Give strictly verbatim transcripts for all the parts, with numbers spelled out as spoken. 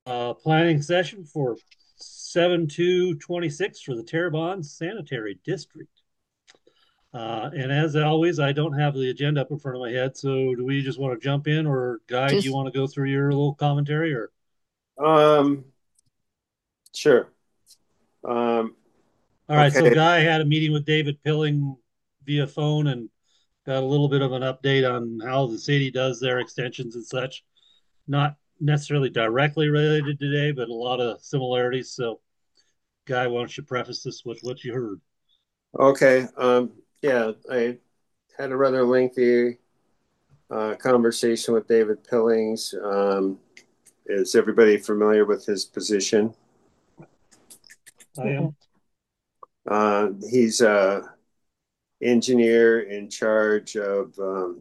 uh, planning session for seven two twenty-six for the Terrebonne Sanitary District. Uh, and as always, I don't have the agenda up in front of my head. So do we just want to jump in, or Guy, do you Just want to go through your little commentary? Or Um, sure. Um, all right, so okay. Guy had a meeting with David Pilling via phone and got a little bit of an update on how the city does their extensions and such. Not necessarily directly related today, but a lot of similarities. So, Guy, why don't you preface this with what you heard? Okay. Um, yeah, I had a rather lengthy uh, conversation with David Pillings. Um, is everybody familiar with his position? I am. Uh, he's a engineer in charge of um,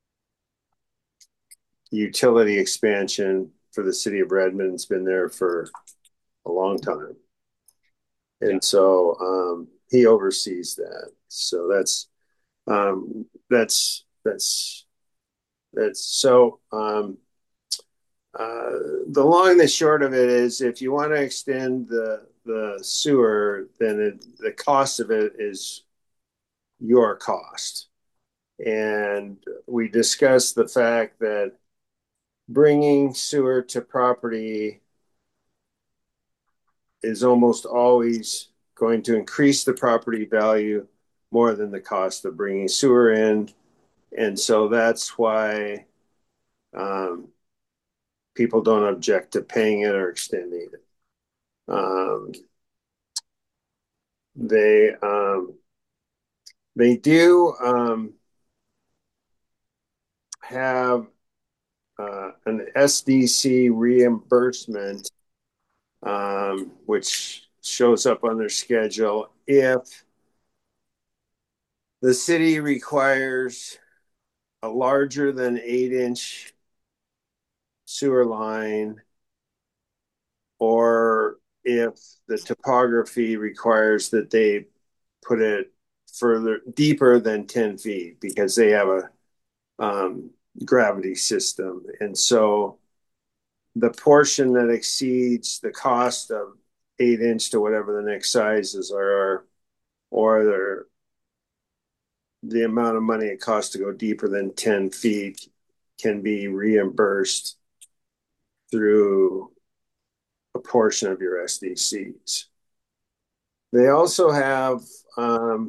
utility expansion for the city of Redmond. It's been there for a long time, Yeah. and so um, he oversees that. So that's um, that's that's that's so. Um, uh, the long and the short of it is, if you want to extend the the sewer, then it, the cost of it is your cost. And we discussed the fact that bringing sewer to property is almost always going to increase the property value more than the cost of bringing sewer in. And so that's why um, people don't object to paying it or extending it. Um, they um, they do um, have uh, an S D C reimbursement, um, which shows up on their schedule if the city requires a larger than eight inch sewer line, or if the topography requires that they put it further deeper than ten feet because they have a um, gravity system. And so the portion that exceeds the cost of eight inch to whatever the next sizes are, or the amount of money it costs to go deeper than ten feet, can be reimbursed through a portion of your S D Cs. They also have um,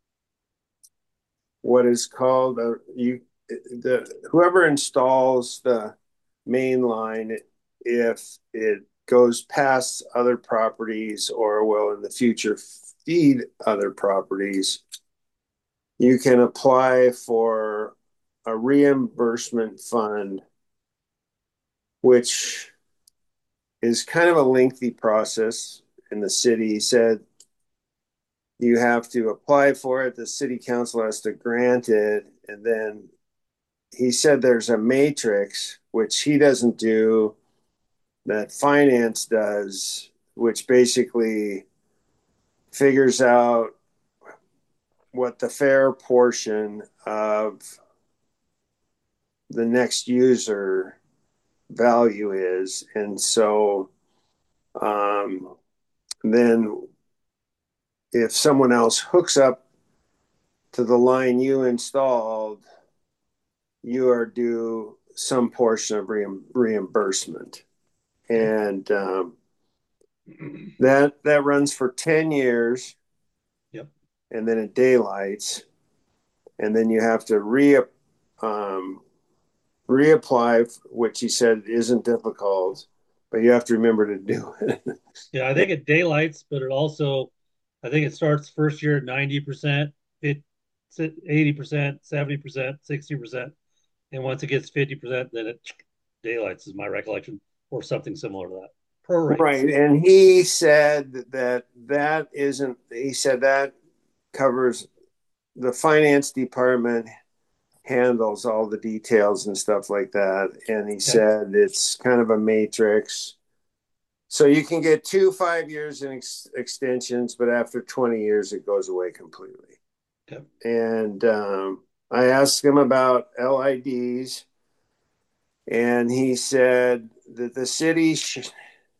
what is called a, you the whoever installs the main line, if it goes past other properties or will in the future feed other properties, you can apply for a reimbursement fund, which is kind of a lengthy process. And the city said you have to apply for it, the city council has to grant it, and then he said there's a matrix, which he doesn't do, that finance does, which basically figures out what the fair portion of the next user value is. And so um, then if someone else hooks up to the line you installed, you are due some portion of reimbursement. Okay. And um, that that runs for ten years, Yep. and then it daylights, and then you have to re um, reapply, which he said isn't difficult, but you have to remember to do it. Yeah, I think it daylights, but it also, I think it starts first year at ninety percent, it eighty percent, seventy percent, sixty percent. And once it gets fifty percent, then it daylights is my recollection, or something similar to that. Prorates. Right. And he said that that isn't, he said that covers the finance department handles all the details and stuff like that. And he Okay. said it's kind of a matrix. So you can get two five years in ex- extensions, but after twenty years, it goes away completely. Okay. And um, I asked him about L I Ds, and he said that the city sh-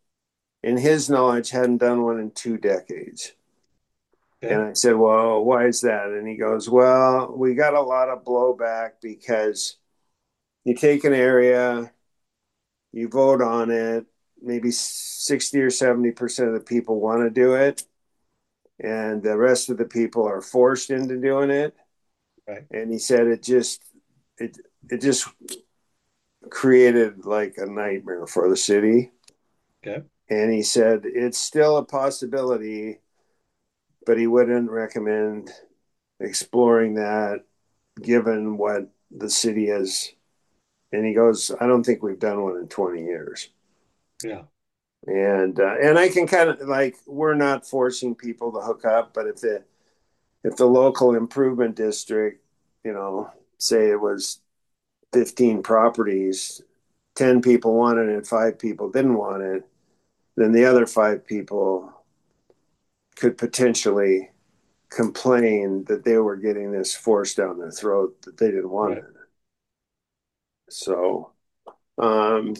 in his knowledge, hadn't done one in two decades. And Okay. I said, well, why is that? And he goes, well, we got a lot of blowback because you take an area, you vote on it, maybe sixty or seventy percent of the people want to do it, and the rest of the people are forced into doing it. Right. And he said it just, it, it just created like a nightmare for the city. Okay. And he said it's still a possibility, but he wouldn't recommend exploring that given what the city has. And he goes, I don't think we've done one in twenty years. Yeah. And uh, and I can kind of like, we're not forcing people to hook up, but if the if the local improvement district, you know, say it was fifteen properties, ten people wanted it, five people didn't want it, then the other five people could potentially complain that they were getting this forced down their throat that they didn't want Right. it. So um,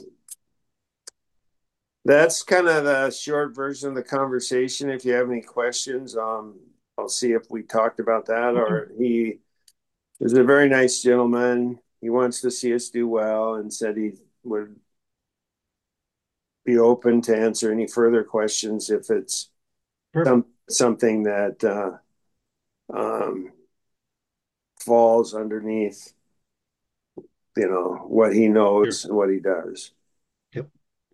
that's kind of the short version of the conversation. If you have any questions, um, I'll see if we talked about that, or he is a very nice gentleman. He wants to see us do well and said he would be open to answer any further questions if it's Perfect. some, something that uh, um, falls underneath, you know, what he Sure. knows and what he does. Yep.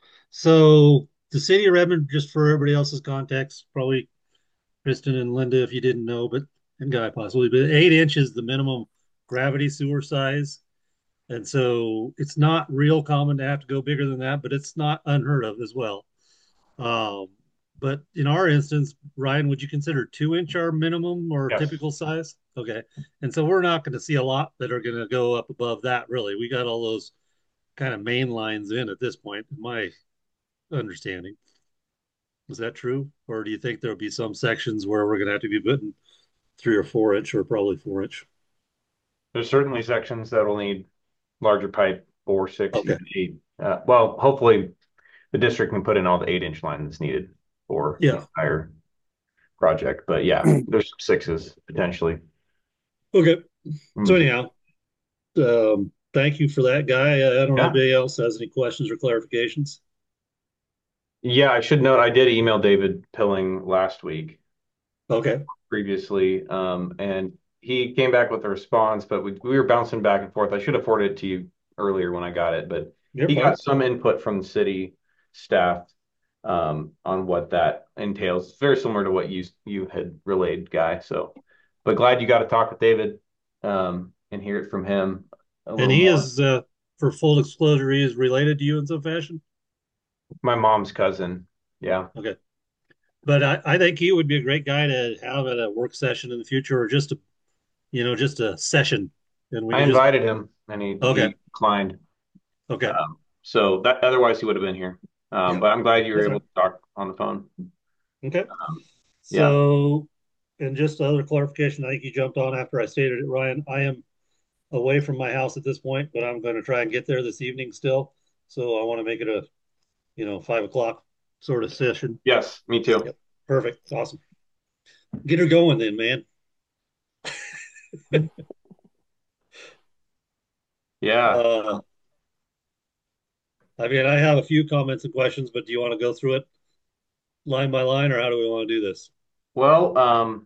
So the city of Redmond, just for everybody else's context, probably Kristen and Linda, if you didn't know, but and Guy possibly, but eight inch is the minimum gravity sewer size. And so it's not real common to have to go bigger than that, but it's not unheard of as well. Um, but in our instance, Ryan, would you consider two inch our minimum or Yes. typical size? Okay. And so we're not going to see a lot that are going to go up above that, really. We got all those kind of main lines in at this point, in my understanding. Is that true? Or do you think there'll be some sections where we're going to have to be putting three or four inch or probably four inch? There's certainly sections that will need larger pipe, four, six, Okay. even eight. Uh, well, hopefully the district can put in all the eight inch line that's needed for the Yeah. entire project. But yeah, there's sixes potentially. Okay. So Mm. anyhow, um, thank you for that, Guy. I don't know if Yeah. anybody else has any questions or clarifications. Yeah, I should note I did email David Pilling last week Okay. previously, um, and he came back with a response, but we, we were bouncing back and forth. I should have forwarded it to you earlier when I got it, but You're he fine. got some input from the city staff um, on what that entails. It's very similar to what you you had relayed, Guy. So, but glad you got to talk with David um, and hear it from him a And little he more. is, uh, for full disclosure, he is related to you in some fashion. My mom's cousin. Yeah. Okay. But I, I think he would be a great guy to have at a work session in the future or just a, you know, just a session. And we I can just, invited him and he, okay. he declined. Okay. Um, so that otherwise he would have been here. Um, Yep. but I'm glad you were That's able right. to talk on the phone. Okay. Um, yeah. So, and just other clarification, I think you jumped on after I stated it, Ryan. I am away from my house at this point, but I'm going to try and get there this evening still. So I want to make it a, you know, five o'clock sort of session. Yes, me too. Yep. Perfect. Awesome. Get her going then, man. Yeah. Uh, I mean, I have a few comments and questions, but do you want to go through it line by line, or how do we want to do this? Well, um,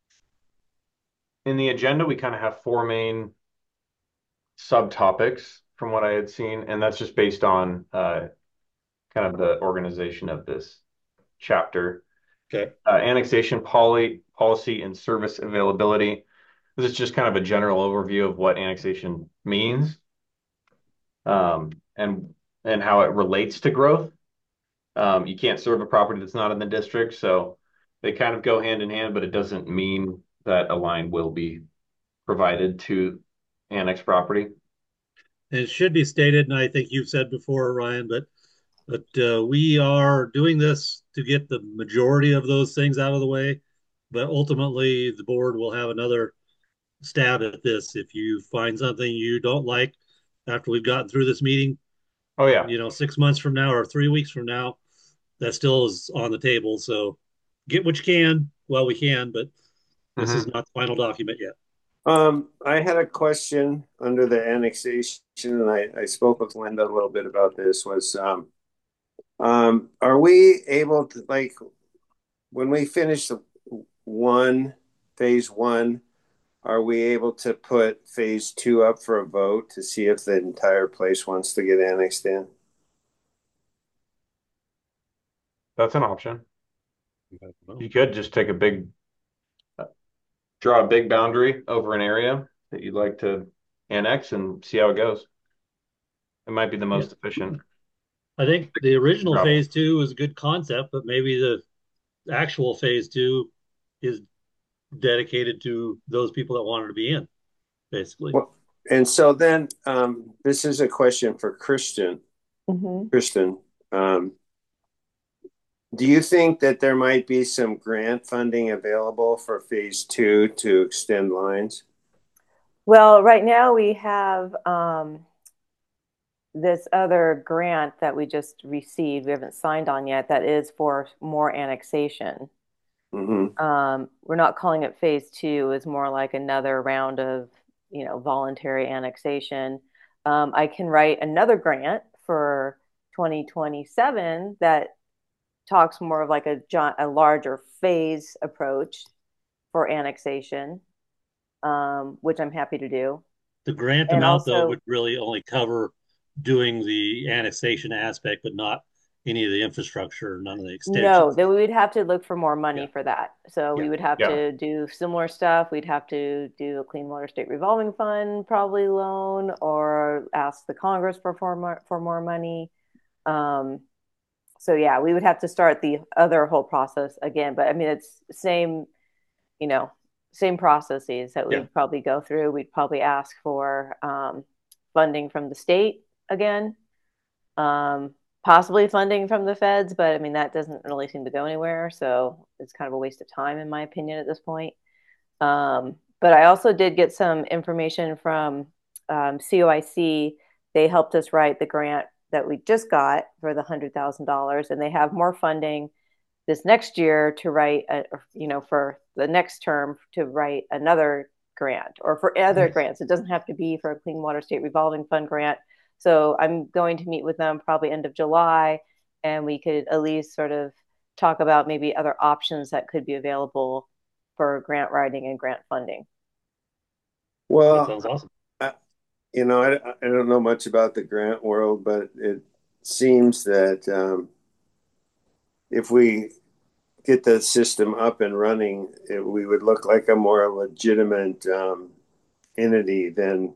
in the agenda, we kind of have four main subtopics from what I had seen, and that's just based on uh, kind of the organization of this chapter. Okay. Uh, annexation poly, policy and service availability. This is just kind of a general overview of what annexation means um, and and how it relates to growth. Um, you can't serve a property that's not in the district, so they kind of go hand in hand, but it doesn't mean that a line will be provided to annex property. And it should be stated, and I think you've said before, Ryan, but but uh, we are doing this to get the majority of those things out of the way. But ultimately, the board will have another stab at this. If you find something you don't like after we've gotten through this meeting, Oh yeah, you know, six months from now or three weeks from now, that still is on the table. So get what you can while we can, but this is Hmm. not the final document yet. Um, I had a question under the annexation, and I, I spoke with Linda a little bit about this. Was um, um, are we able to, like, when we finish the one phase one, are we able to put phase two up for a vote to see if the entire place wants to get annexed in? That's an option. I don't know. You could just take a big, draw a big boundary over an area that you'd like to annex and see how it goes. It might be the Yeah. most efficient I think the original route. phase two was a good concept, but maybe the actual phase two is dedicated to those people that wanted to be in, basically. Well, and so then um, this is a question for Christian. Mhm. Kristen, um, do you think that there might be some grant funding available for phase two to extend lines? Well, right now we have um, this other grant that we just received. We haven't signed on yet. That is for more annexation. Mm-hmm. Um, we're not calling it phase two. It's more like another round of, you know, voluntary annexation. Um, I can write another grant for twenty twenty-seven that talks more of like a, a larger phase approach for annexation, um, which I'm happy to do. The grant And amount, though, also, would really only cover doing the annexation aspect, but not any of the infrastructure, none of the no, extensions. then we would have to look for more Yeah, money for that. So yeah, we would have Yeah. to do similar stuff. We'd have to do a Clean Water State Revolving Fund, probably loan, or ask the Congress for, for more, for more money. Um, so yeah, we would have to start the other whole process again. But I mean, it's same, you know, same processes that yeah. we'd probably go through. We'd probably ask for um, funding from the state again, um, possibly funding from the feds, but I mean, that doesn't really seem to go anywhere. So it's kind of a waste of time, in my opinion, at this point. Um, but I also did get some information from um, C O I C. They helped us write the grant that we just got for the one hundred thousand dollars, and they have more funding this next year to write, a, you know, for the next term to write another grant or for other Nice. grants. It doesn't have to be for a Clean Water State Revolving Fund grant. So I'm going to meet with them probably end of July, and we could at least sort of talk about maybe other options that could be available for grant writing and grant funding. That Well, sounds awesome. I, you know, I, I don't know much about the grant world, but it seems that um, if we get the system up and running, it, we would look like a more legitimate um, entity than,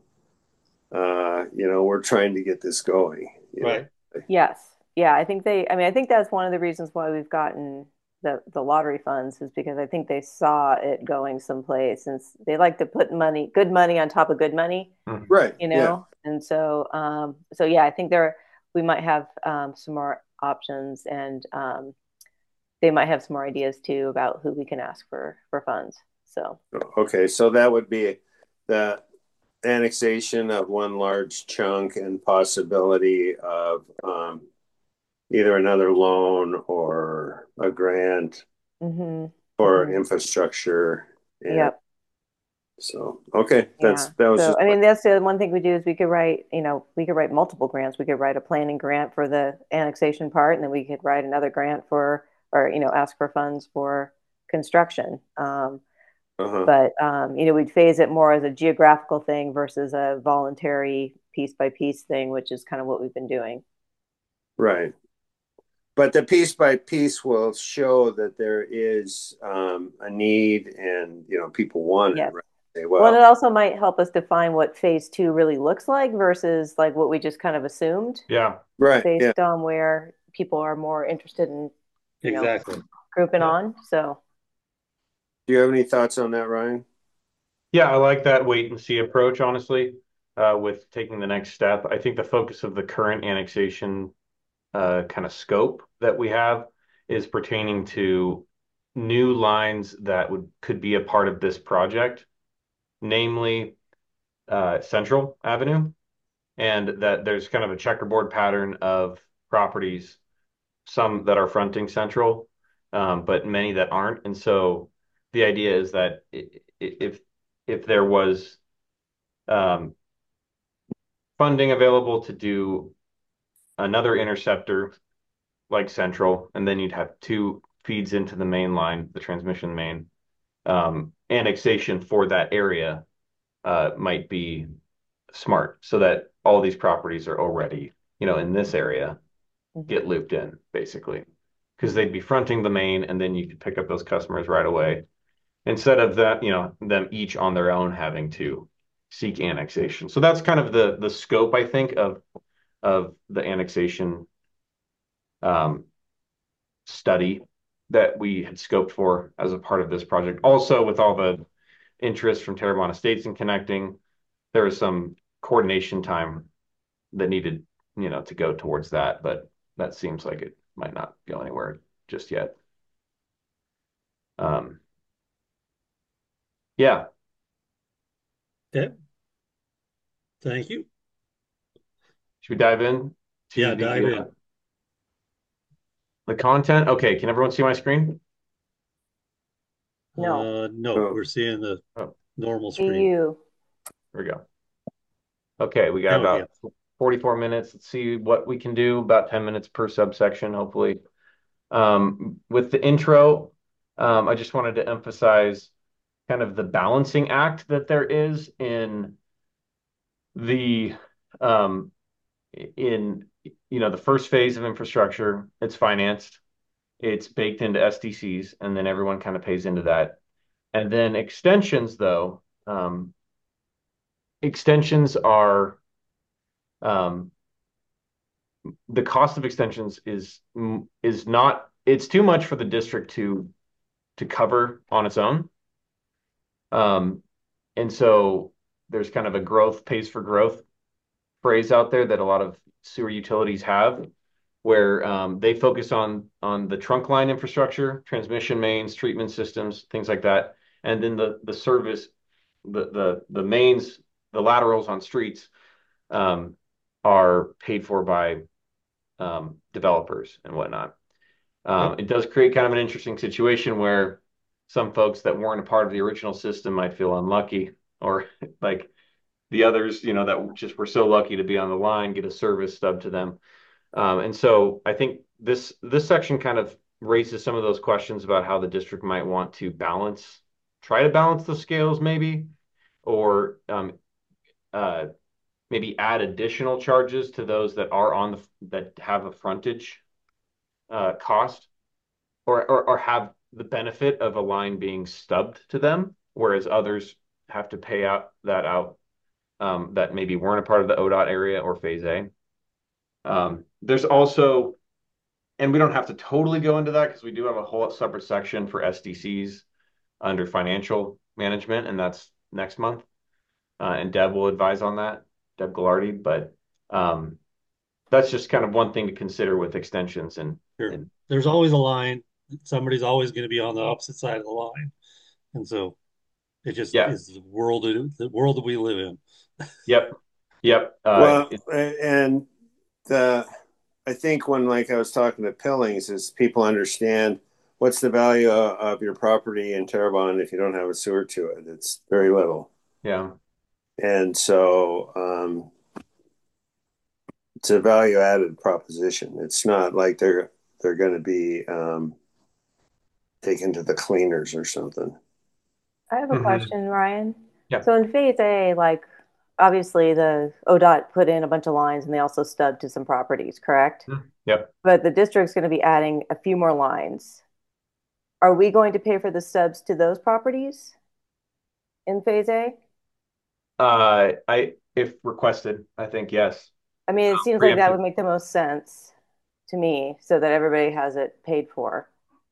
uh, you know, we're trying to get this going, you know. Right. Yes. Yeah, I think they, I mean, I think that's one of the reasons why we've gotten the the lottery funds is because I think they saw it going someplace and they like to put money, good money on top of good money, Mhm. Right. you Yeah. know? And so um so yeah, I think there we might have um some more options and um they might have some more ideas too about who we can ask for for funds. So, Okay. So that would be the annexation of one large chunk and possibility of um, either another loan or a grant mhm. for Mhm. infrastructure. And Yep. so, okay, that's Yeah. that was So, just I my, mean, that's the one thing we do is we could write, you know, we could write multiple grants. We could write a planning grant for the annexation part, and then we could write another grant for, or, you know, ask for funds for construction. Um, uh-huh, but, um, you know, we'd phase it more as a geographical thing versus a voluntary piece by piece thing, which is kind of what we've been doing. right. But the piece by piece will show that there is um, a need and, you know, people want it, Yes. right? Say, Well, and well, it also might help us define what phase two really looks like versus like what we just kind of assumed Yeah. right, yeah. based on where people are more interested in, you know, Exactly. grouping Yeah. on. So, Do you have any thoughts on that, Ryan? Yeah, I like that wait and see approach, honestly, uh, with taking the next step. I think the focus of the current annexation uh, kind of scope that we have is pertaining to new lines that would could be a part of this project, namely uh, Central Avenue, and that there's kind of a checkerboard pattern of properties some that are fronting Central, um, but many that aren't. And so the idea is that if if there was um, funding available to do another interceptor like Central, and then you'd have two feeds into the main line, the transmission main, um, annexation for that area uh, might be smart so that all these properties are already, you know, in this area, Mhm. get looped in basically because they'd be fronting the main and then you could pick up those customers right away instead of that, you know, them each on their own having to seek annexation. So that's kind of the the scope, I think, of of the annexation um, study that we had scoped for as a part of this project. Also, with all the interest from Terrebonne Estates in connecting, there was some coordination time that needed, you know, to go towards that, but that seems like it might not go anywhere just yet. Um, yeah. Okay, thank you. Should we dive in to Yeah, the dive uh, in. the content? Okay, can everyone see my screen? No. Uh, no, Oh, we're seeing the Oh, normal screen. E U. here we go. Okay, we got Now we can. about forty-four minutes. Let's see what we can do. About ten minutes per subsection, hopefully. Um, with the intro, um, I just wanted to emphasize kind of the balancing act that there is in the um, in you know the first phase of infrastructure. It's financed, it's baked into S D Cs, and then everyone kind of pays into that. And then extensions, though, um, extensions are um, the cost of extensions is is not it's too much for the district to to cover on its own. Um, and so there's kind of a growth pays for growth phrase out there that a lot of sewer utilities have, where um, they focus on on the trunk line infrastructure, transmission mains, treatment systems, things like that, and then the the service, the the the mains, the laterals on streets um, are paid for by um, developers and whatnot. Um, Yep. it does create kind of an interesting situation where some folks that weren't a part of the original system might feel unlucky, or like the others, you know, that just were so lucky to be on the line get a service stub to them. Um, and so I think this this section kind of raises some of those questions about how the district might want to balance, try to balance the scales maybe, or um, uh, maybe add additional charges to those that are on the that have a frontage uh, cost, or, or or have the benefit of a line being stubbed to them, whereas others have to pay out that out um, that maybe weren't a part of the O DOT area or Phase A. Um, there's also, and we don't have to totally go into that because we do have a whole separate section for S D Cs under financial management, and that's next month. Uh, and Deb will advise on that, Deb Ghilardi. But um, that's just kind of one thing to consider with extensions and Sure. and There's always a line. Somebody's always going to be on the opposite side of the line, and so it just yeah, is the world the world that we live in. yep, yep. Uh, well, it, and the I think when like I was talking to Pillings is people understand what's the value of, of your property in Terrebonne if you don't have a sewer to it. It's very little, yeah, and so um, it's a value added proposition. It's not like they're they're going to be um, taken to the cleaners or something. I have a hmm question, Ryan. yeah, So in phase A, like obviously the O DOT put in a bunch of lines and they also stubbed to some properties, correct? mm, yep. But the district's going to be adding a few more lines. Are we going to pay for the stubs to those properties in phase A? Uh, I if requested, I think yes. I mean, it seems like that Preemptive. would make the most sense to me so that everybody has it paid for.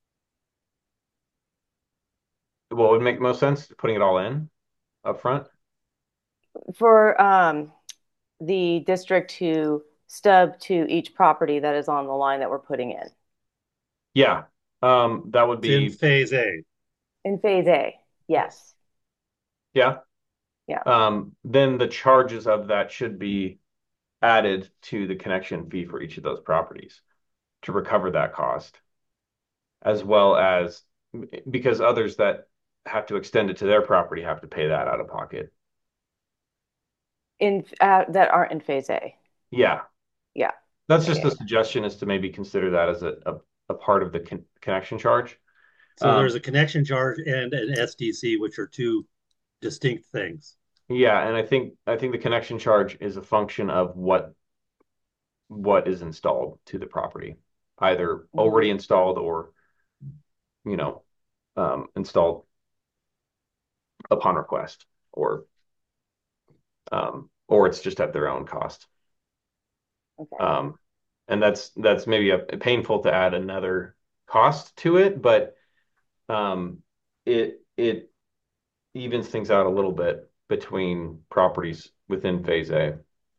What would make most sense? Putting it all in up front? For um, the district to stub to each property that is on the line that we're putting in Yeah. Um, that would It's in be, phase A. in phase A. Yes. Yes. yeah. Yeah. Um, then the charges of that should be added to the connection fee for each of those properties. to recover that cost, as well as because others that have to extend it to their property have to pay that out of pocket. In uh, that aren't in phase A. Yeah, Yeah. that's Yeah, just yeah, a suggestion, is to maybe consider that as a, a, a part of the con connection charge. So Um, there's a connection charge and an S D C, which are two distinct things. yeah, and I think I think the connection charge is a function of what what is installed to the property, either yeah. Mhm. already installed or, you know, um, installed upon request, or um, or it's just at their own cost. Okay. Um, and that's that's maybe a, painful to add another cost to it, but um, it it evens things out a little bit between properties within phase A,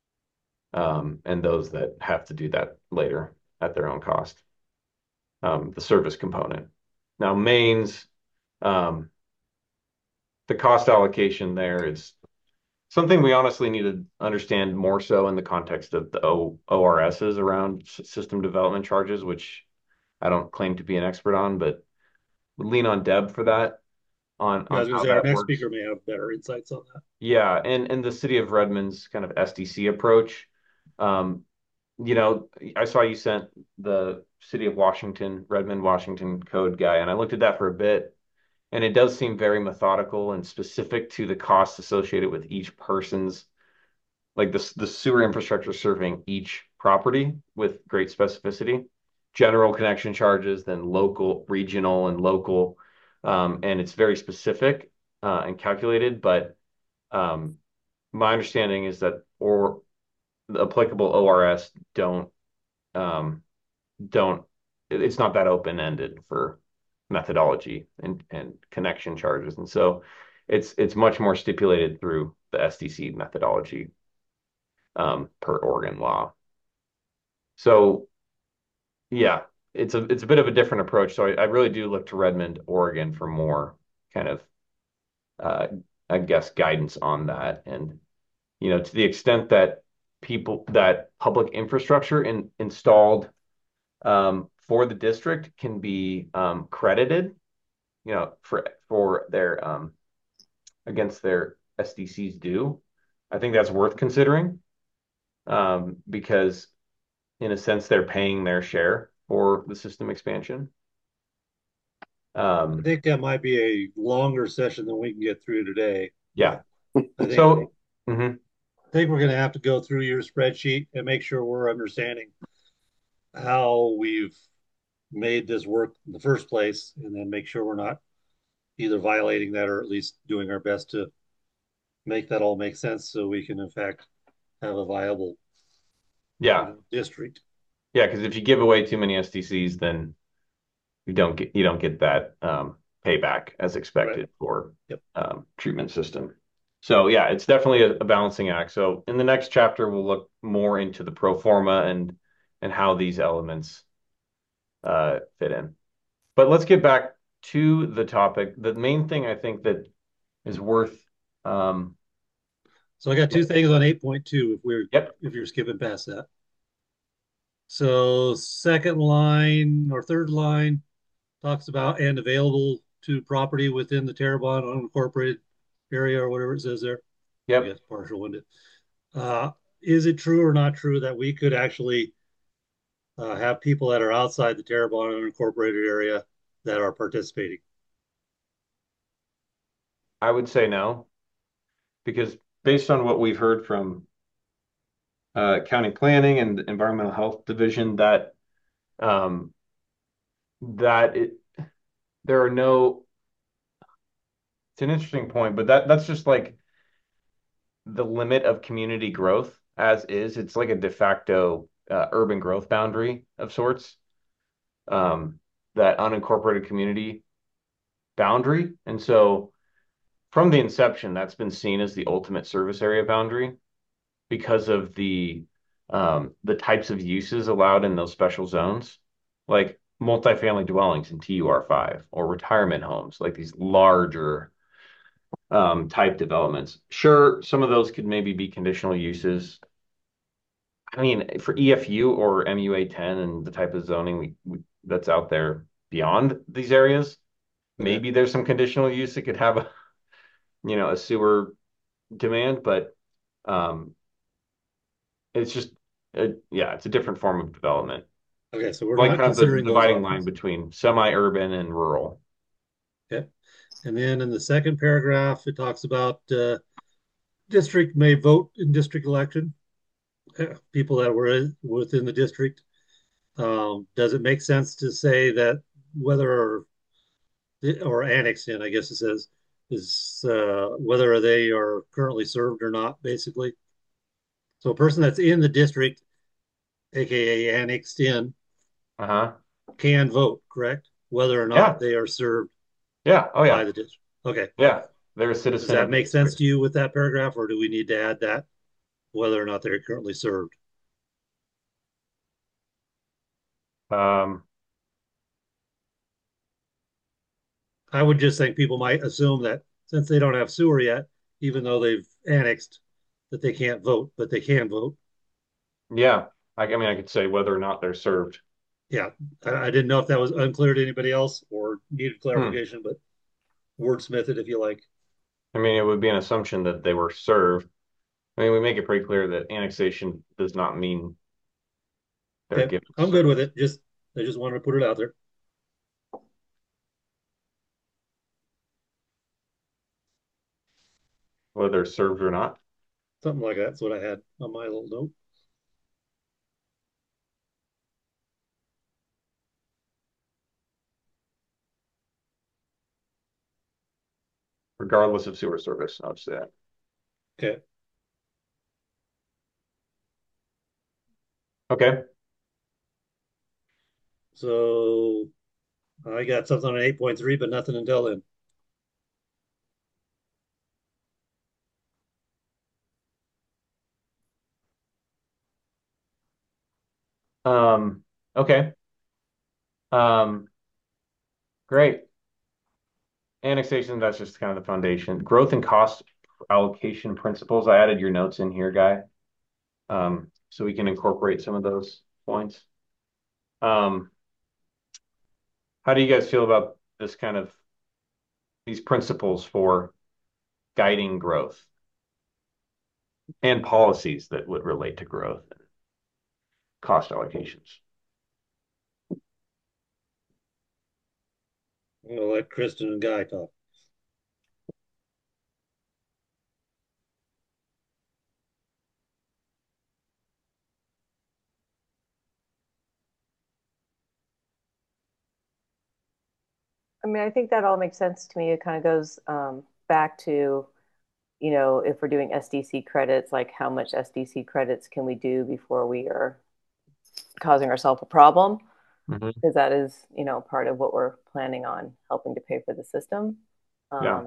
um, and those that have to do that later at their own cost. Um, the service component. Now, mains, um, the cost allocation there is something we honestly need to understand more so in the context of the o ORSs around system development charges, which I don't claim to be an expert on, but lean on Deb for that, on Yeah, I on was going how to say our that next works. speaker may have better insights on that. Yeah, and and the city of Redmond's kind of S D C approach. Um, you know, I saw you sent the city of Washington, Redmond, Washington code guy, and I looked at that for a bit, and it does seem very methodical and specific to the costs associated with each person's, like the the sewer infrastructure serving each property with great specificity. General connection charges, then local, regional, and local, um, and it's very specific uh, and calculated. But um, my understanding is that or the applicable O R S don't um, don't it's not that open-ended for methodology and and connection charges, and so it's it's much more stipulated through the S D C methodology, um, per Oregon law. So yeah, it's a it's a bit of a different approach. So I, I really do look to Redmond, Oregon for more kind of uh, I guess guidance on that. And you know, to the extent that people that public infrastructure in, installed um, for the district can be um, credited, you know, for for their um, against their S D Cs due. I think that's worth considering, um, because in a sense they're paying their share for the system expansion. I Um, think that might be a longer session than we can get through today, yeah. but I think So, mhm. I think we're going to have to go through your spreadsheet and make sure we're understanding how we've made this work in the first place, and then make sure we're not either violating that or at least doing our best to make that all make sense so we can in fact have a viable, you Yeah, know, district. yeah, because if you give away too many S D Cs, then you don't get you don't get that um, payback as Right. expected for Yep. um, treatment system. So yeah, it's definitely a, a balancing act. So in the next chapter, we'll look more into the pro forma and and how these elements uh, fit in. But let's get back to the topic. The main thing I think that is worth um, So I got two things on eight point two if we're yep, if you're skipping past that. So second line or third line talks about and available to property within the Terrebonne unincorporated area or whatever it says there. I yep. guess partial winded. Uh, is it true or not true that we could actually uh, have people that are outside the Terrebonne unincorporated area that are participating? I would say no, because based on what we've heard from uh, county planning and environmental health division, that um, that it there are no. It's an interesting point, but that that's just like the limit of community growth as is. It's like a de facto uh, urban growth boundary of sorts. Um, that unincorporated community boundary, and so from the inception, that's been seen as the ultimate service area boundary because of the um, the types of uses allowed in those special zones, like multifamily dwellings in T U R five or retirement homes, like these larger um, type developments. Sure, some of those could maybe be conditional uses. I mean, for E F U or M U A ten and the type of zoning we, we that's out there beyond these areas, Okay. maybe there's some conditional use that could have a, you know, a sewer demand, but um, it's just, a, yeah, it's a different form of development. Okay, so we're Like not kind of the considering those dividing line options. between semi-urban and rural. Okay. And then in the second paragraph, it talks about uh, district may vote in district election, uh, people that were within the district. Um, does it make sense to say that whether or, or annexed in, I guess it says, is uh, whether they are currently served or not, basically? So a person that's in the district, aka annexed in, Uh-huh. can vote, correct? Whether or not Yeah. they are served Yeah. Oh by yeah. the district. Okay. Yeah. They're a Does citizen that of the make sense district. to you with that paragraph, or do we need to add that whether or not they're currently served? Um, I would just think people might assume that since they don't have sewer yet, even though they've annexed, that they can't vote, but they can vote. yeah. I, I mean, I could say whether or not they're served. Yeah, I, I didn't know if that was unclear to anybody else or needed Hmm. clarification, but wordsmith it if you like. I mean, it would be an assumption that they were served. I mean, we make it pretty clear that annexation does not mean they're Okay, given I'm good with service, it. Just I just wanted to put it out there. whether they're served or not. Something like that's what I had on my little note. Regardless of sewer service. I'll just say that. Okay, Okay. so I got something on eight point three, but nothing until then. Um, okay. Um, great. Annexation, that's just kind of the foundation. Growth and cost allocation principles. I added your notes in here, Guy, um, so we can incorporate some of those points. Um, how do you guys feel about this kind of these principles for guiding growth and policies that would relate to growth and cost allocations? I'll let Kristen and Guy talk. I mean, I think that all makes sense to me. It kind of goes um, back to, you know, if we're doing S D C credits, like how much S D C credits can we do before we are causing ourselves a problem? Mhm. Because that is, you know, part of what we're planning on helping to pay for the system. Yeah. Um,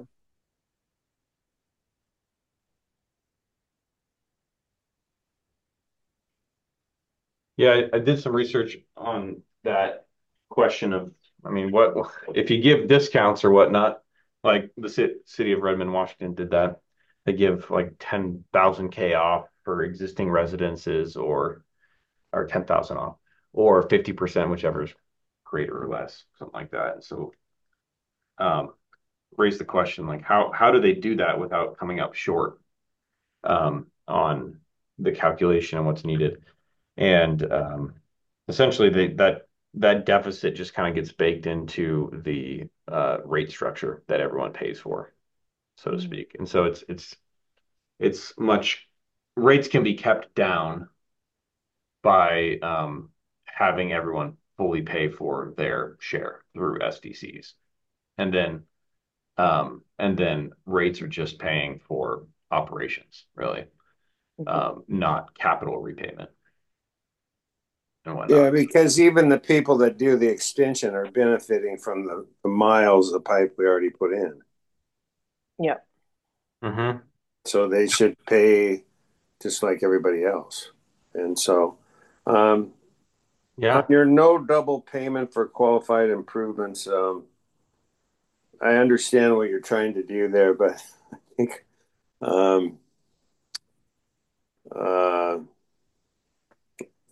Yeah, I, I did some research on that question of, I mean, what if you give discounts or whatnot, like the ci- city of Redmond, Washington did that. They give like ten thousand K off for existing residences or or ten thousand off or fifty percent, whichever is greater or less, something like that. And so um raise the question like how how do they do that without coming up short um on the calculation and what's needed? And um, essentially, they, that that deficit just kind of gets baked into the uh, rate structure that everyone pays for, so to speak. And so it's it's it's much rates can be kept down by um, having everyone fully pay for their share through S D Cs, and then um, and then rates are just paying for operations, really, mhm. um, not capital repayment and Yeah, whatnot. because even the people that do the extension are benefiting from the, the miles of pipe we already put in. Yeah. Mm-hmm. So they should pay just like everybody else. And so, um, on Yeah. your no double payment for qualified improvements, um, I understand what you're trying to do there, but I think um, uh,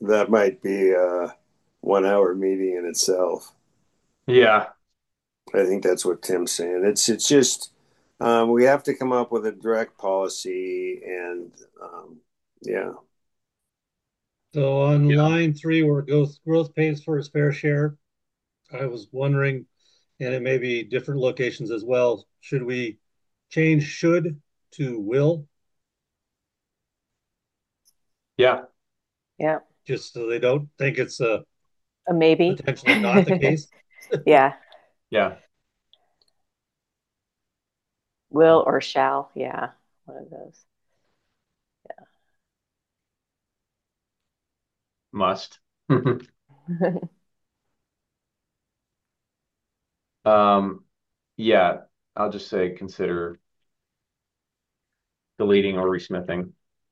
that might be a one hour meeting in itself. Yeah. I think that's what Tim's saying. It's it's just um, we have to come up with a direct policy, and um, yeah. So on Yeah. line three, where growth growth pays for its fair share, I was wondering, and it may be different locations as well. Should we change should to will, Yeah. Yeah. just so they don't think it's uh, A maybe. potentially not the case? Yeah. Yeah. Will or shall. Yeah. One of those. Must. Um, yeah, I'll just say consider deleting or resmithing,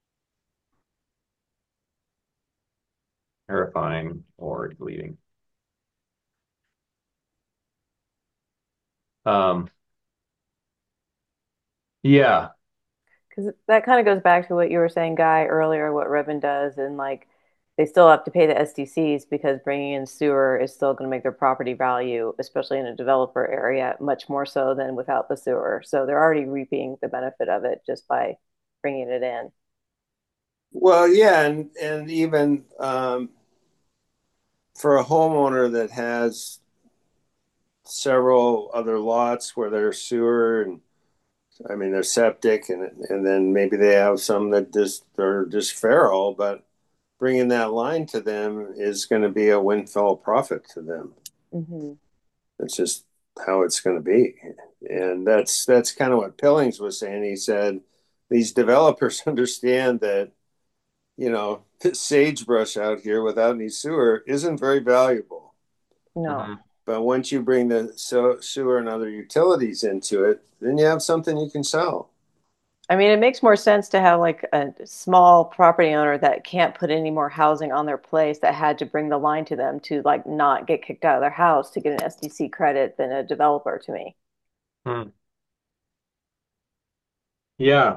verifying or deleting. Um, yeah. Because that kind of goes back to what you were saying, Guy, earlier, what Ribbon does, and like they still have to pay the S D Cs because bringing in sewer is still going to make their property value, especially in a developer area, much more so than without the sewer. So they're already reaping the benefit of it just by bringing it in. Well, yeah, and and even um, for a homeowner that has several other lots where there's sewer and I mean they're septic and and then maybe they have some that just are just feral, but bringing that line to them is going to be a windfall profit to them. Mm-hmm. It's just how it's going to be, and that's that's kind of what Pillings was saying. He said these developers understand that you know this sagebrush out here without any sewer isn't very valuable. No. Mhm. But once you bring the so, sewer and other utilities into it, then you have something you can sell. I mean, it makes more sense to have like a small property owner that can't put any more housing on their place that had to bring the line to them to like not get kicked out of their house to get an S D C credit than a developer to me. Hmm. Yeah.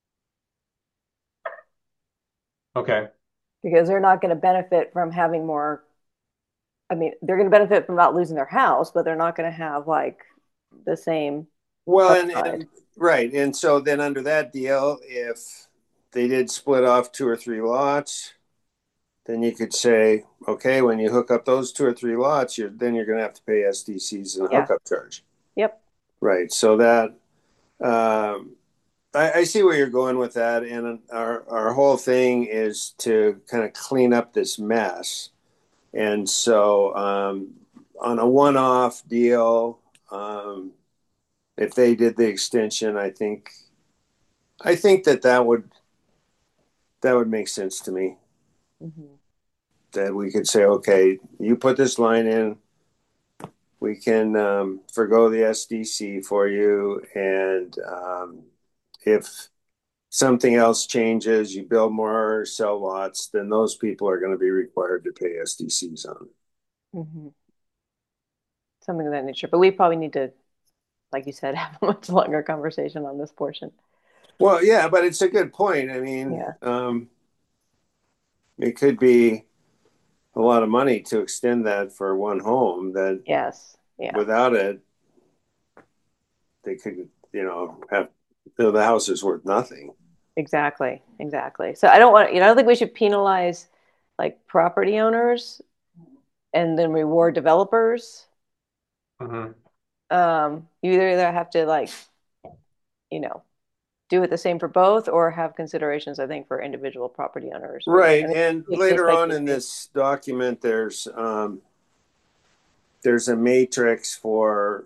Okay. Because they're not going to benefit from having more. I mean, they're going to benefit from not losing their house, but they're not going to have like the same Well, and, upside. and right. And so then under that deal, if they did split off two or three lots, then you could say, okay, when you hook up those two or three lots, you're then you're going to have to pay S D Cs and a Yeah. hookup charge. Yep. Right. So that um, I, I see where you're going with that, and our our whole thing is to kind of clean up this mess. And so um, on a one-off deal, um, if they did the extension, I think I think that that would that would make sense to me. Mm-hmm. That we could say, okay, you put this line in, we can um, forgo the S D C for you, and um, if something else changes, you build more cell lots, then those people are going to be required to pay S D Cs on it. Mm-hmm. Something of that nature. But we probably need to, like you said, have a much longer conversation on this portion. Well, yeah, but it's a good point. I mean, Yeah. um, it could be a lot of money to extend that for one home that Yes. Yeah. without it, they could, you know, have you know, the house is worth nothing. Exactly. Exactly. So I don't want, you know, I don't think we should penalize like property owners and then reward developers. Mhm. Um, you either either have to like, you know, do it the same for both or have considerations, I think, for individual property owners. But Right. I think And case later by on case in basis. this document, there's um, there's a matrix for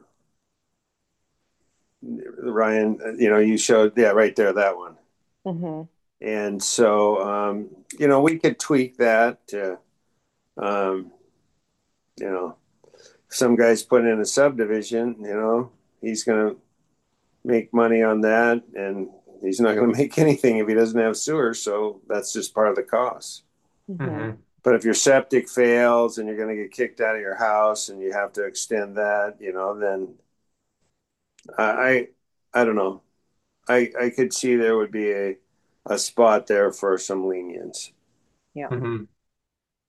Ryan. You know, you showed, yeah, right there, that one. Mm-hmm. And so, um, you know, we could tweak that to, um, you know, some guy's putting in a subdivision, you know, he's going to make money on that, and he's not going to make anything if he doesn't have sewer. So that's just part of the cost. Mm-hmm. Mhm. But if your septic fails and you're going to get kicked out of your house and you have to extend that, you know, then I, I, I don't know. I, I could see there would be a, a spot there for some lenience. Yeah. Mhm.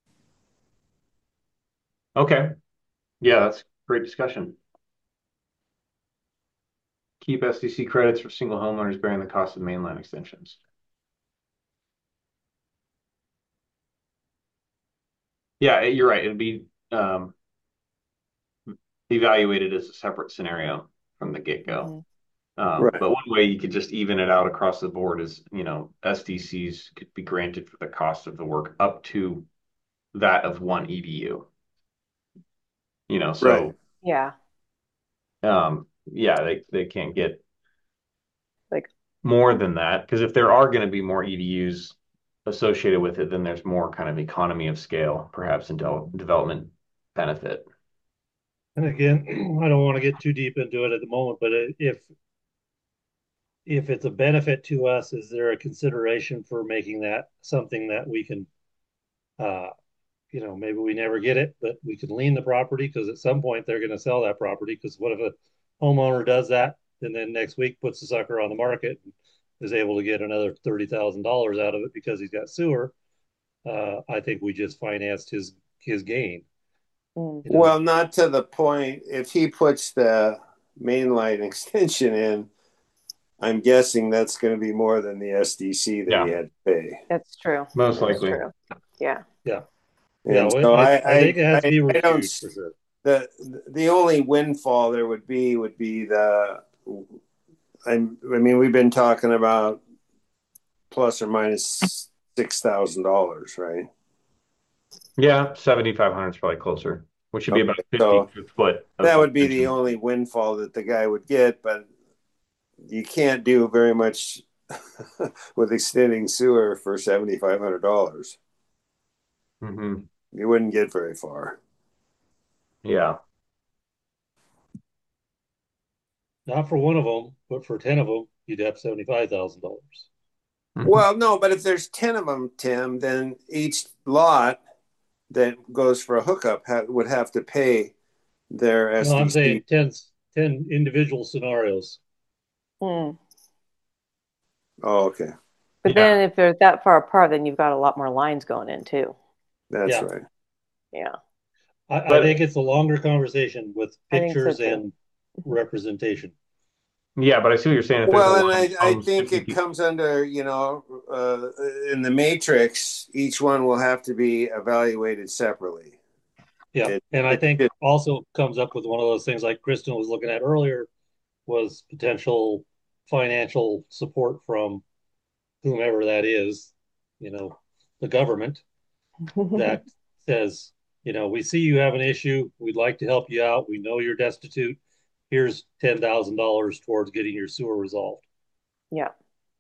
Okay. Yeah, that's great discussion. Keep S D C credits for single homeowners bearing the cost of mainline extensions. Yeah, you're right. It'd be um, evaluated as a separate scenario from the get-go. Mhm. Um, Right. but one way you could just even it out across the board is, you know, S D Cs could be granted for the cost of the work up to that of one E D U. You know, Right. so Yeah. um, yeah, they they can't get Like, more than that because if there are going to be more E D Us associated with it, then there's more kind of economy of scale, perhaps, and de development benefit. And again, I don't want to get too deep into it at the moment, but if if it's a benefit to us, is there a consideration for making that something that we can, uh, you know, maybe we never get it, but we can lien the property because at some point they're going to sell that property. Because what if a homeowner does that and then next week puts the sucker on the market and is able to get another thirty thousand dollars out of it because he's got sewer? Uh, I think we just financed his his gain. mm, You know, Well, not to the point. If he puts the main line extension in, I'm guessing that's going to be more than the S D C that he Yeah, had to pay. that's true. most That's likely. true. Yeah. yeah, yeah. And Well, so I I, I think I, it has to I, be I don't. reviewed for sure. The the only windfall there would be would be the. I, I mean, we've been talking about plus or minus six thousand dollars, right? Yeah, seventy-five hundred is probably closer, which should be about Okay, fifty so foot of that would be the extension. only windfall that the guy would get, but you can't do very much with extending sewer for seventy five hundred dollars. Hmm. You wouldn't get very far. Yeah. Not for one of them, but for ten of them, you'd have seventy-five thousand dollars. Hmm. Well, no, but if there's ten of them, Tim, then each lot that goes for a hookup ha- would have to pay their No, I'm S D C. saying ten, ten individual scenarios. Mm. Oh, okay. But Yeah. then if they're that far apart, then you've got a lot more lines going in too. That's Yeah, right. Yeah. I, I think But it's a longer conversation with I think so pictures too. and representation. yeah, but I see what you're saying. If there's a Well, and lot of I, I homes, think fifty it feet. comes under, you know, uh, in the matrix, each one will have to be evaluated separately. Yeah, It, and I it, think it also comes up with one of those things like Kristen was looking at earlier was potential financial support from whomever that is, you know, the government that says, you know, we see you have an issue. We'd like to help you out. We know you're destitute. Here's ten thousand dollars towards getting your sewer resolved. Yeah.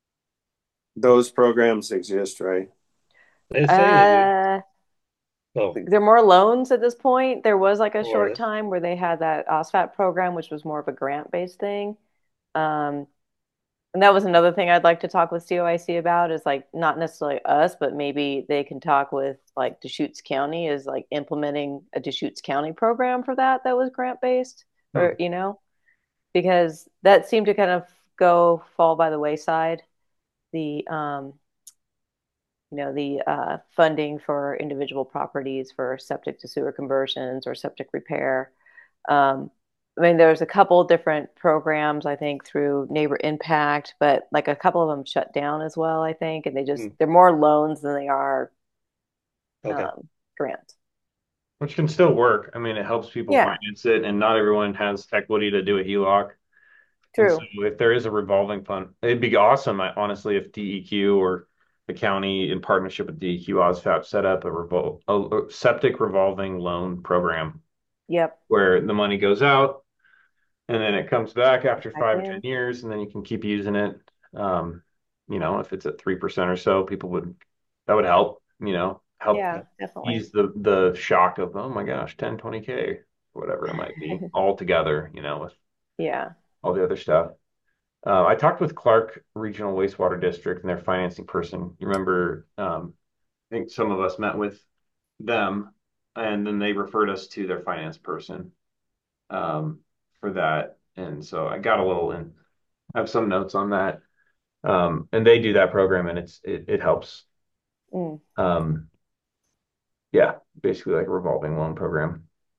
those programs exist, right? They say they do. Uh, So, they're more loans at this point. There was like a or are short they? time where they had that OSFAT program, which was more of a grant-based thing. Um, and that was another thing I'd like to talk with C O I C about is like not necessarily us, but maybe they can talk with like Deschutes County is like implementing a Deschutes County program for that that was grant-based or, Hmm. you know, because that seemed to kind of go fall by the wayside. The um, you know, the uh, funding for individual properties for septic to sewer conversions or septic repair. Um, I mean, there's a couple different programs, I think, through Neighbor Impact, but like a couple of them shut down as well, I think, and they just Hmm, they're more loans than they are okay. um, grants. Which can still work. I mean, it helps people Yeah, finance it, and not everyone has equity to do a HELOC. And so, true. if there is a revolving fund, it'd be awesome, I- honestly, if D E Q or the county in partnership with D E Q OSFAP set up a, revol a, a septic revolving loan program Yep. where the money goes out and then it comes back after Back five or ten in. years, and then you can keep using it. Um, you know, if it's at three percent or so, people would that would help. You know, help Yeah, Yeah. definitely. ease the the shock of oh my gosh, ten, twenty k, whatever it might be, all together. You know, with Yeah. all the other stuff. Uh, I talked with Clark Regional Wastewater District and their financing person. You remember, um, I think some of us met with them, and then they referred us to their finance person um, for that. And so I got a little and have some notes on that. Um, and they do that program, and it's it, it helps. Mm. Um, yeah, basically like a revolving loan program.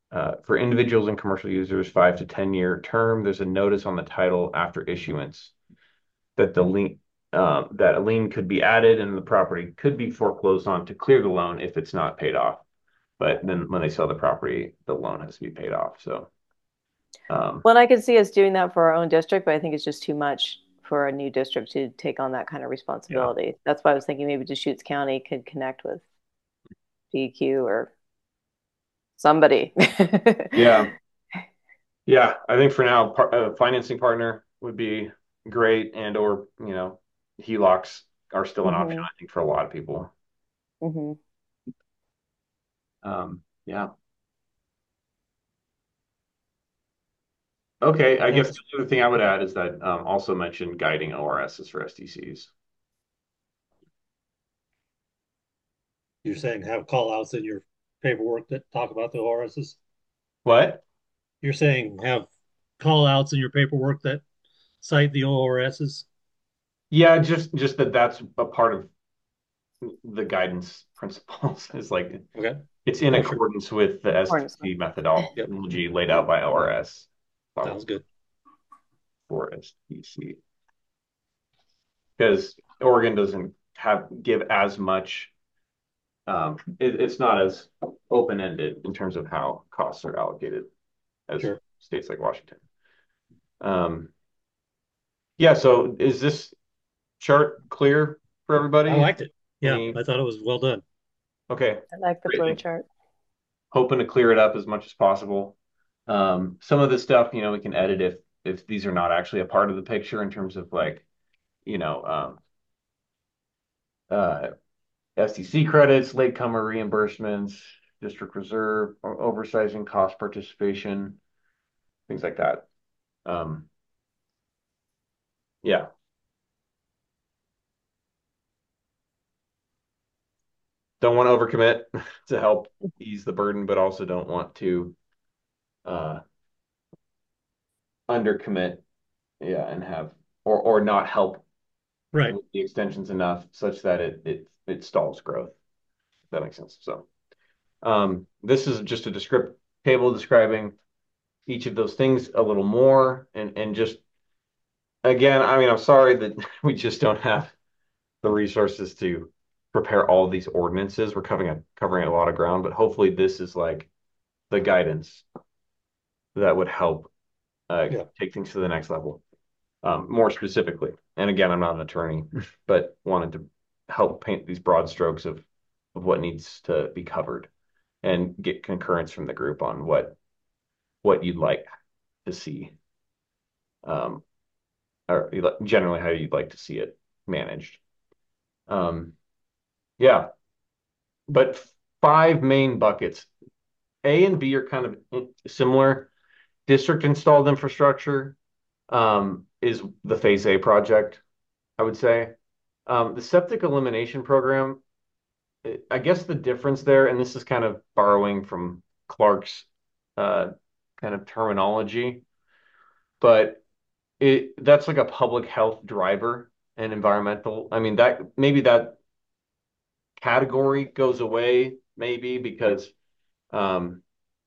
Uh, for individuals and commercial users, five to ten year term. There's a notice on the title after issuance that the lien uh, that a lien could be added and the property could be foreclosed on to clear the loan if it's not paid off. But then when they sell the property, the loan has to be paid off. So, um, Well, I could see us doing that for our own district, but I think it's just too much for a new district to take on that kind of yeah, responsibility. That's why I was thinking maybe Deschutes County could connect with D E Q or somebody. yeah, yeah. I think for now, par a financing partner would be great, and or you know, H E L O Cs are still an option, hmm I think, for a lot of people. hmm Um, yeah. Okay, I Yeah, guess the other thing I would add is that um, also mention guiding O R Ss for S D Cs. you're saying have call outs in your paperwork that talk about the O R Ss. What? You're saying have call outs in your paperwork that cite the O R Ss. Yeah, just just that that's a part of the guidance principles is like Okay. it's in Oh, sure. accordance with the Cornerstone. S D C Yep. methodology laid out by O R S Sounds good. for S D C because Oregon doesn't have give as much. Um, it, it's not as open ended in terms of how costs are allocated as Sure. states like Washington. Um, yeah. So is this chart clear for I everybody? liked it. Yeah, Any? I thought it was well done. Okay. I like the flow Great. chart. Hoping to clear it up as much as possible. Um, some of this stuff, you know, we can edit if if these are not actually a part of the picture in terms of like, you know, um, uh, S D C credits, latecomer reimbursements, district reserve, or oversizing cost participation, things like that. Um, yeah. Don't want to overcommit to help ease the burden, but also don't want to uh, undercommit, yeah, and have or or not help Right. with the extensions enough such that it it it stalls growth. If that makes sense. So um, this is just a descript table describing each of those things a little more, and and just again, I mean, I'm sorry that we just don't have the resources to prepare all of these ordinances. We're covering a covering a lot of ground, but hopefully this is like the guidance that would help uh, Yeah. take things to the next level. Um, more specifically, and again, I'm not an attorney, but wanted to help paint these broad strokes of of what needs to be covered and get concurrence from the group on what what you'd like to see, um, or generally how you'd like to see it managed. Um, yeah, but five main buckets. A and B are kind of similar. District installed infrastructure um, is the phase A project, I would say. Um, the septic elimination program, I guess the difference there, and this is kind of borrowing from Clark's uh, kind of terminology, but it that's like a public health driver and environmental. I mean, that maybe that category goes away, maybe because um,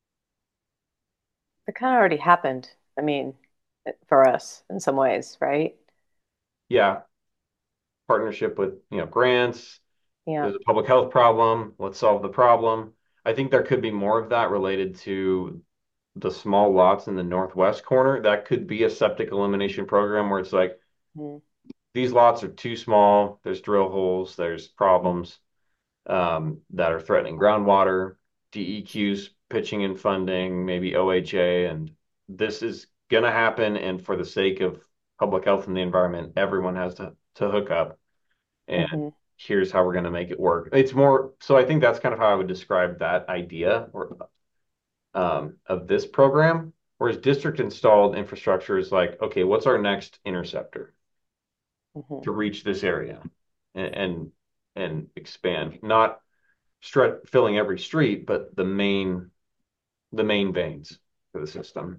It kind of already happened. I mean, for us in some ways, right? yeah, partnership with you know grants. Yeah. There's a public health problem. Let's solve the problem. I think there could be more of that related to the small lots in the northwest corner. That could be a septic elimination program where it's like Mhm. these lots are too small. There's drill holes. There's problems um, that are threatening groundwater. D E Q's pitching in funding, maybe O H A, and this is going to happen. And for the sake of public health and the environment, everyone has to to hook up. And Mhm. here's how we're going to make it work. It's more so. I think that's kind of how I would describe that idea or um, of this program. Whereas district installed infrastructure is like, okay, what's our next interceptor Mhm. to reach this area and and, and expand, not stretch filling every street, but the main the main veins for the system.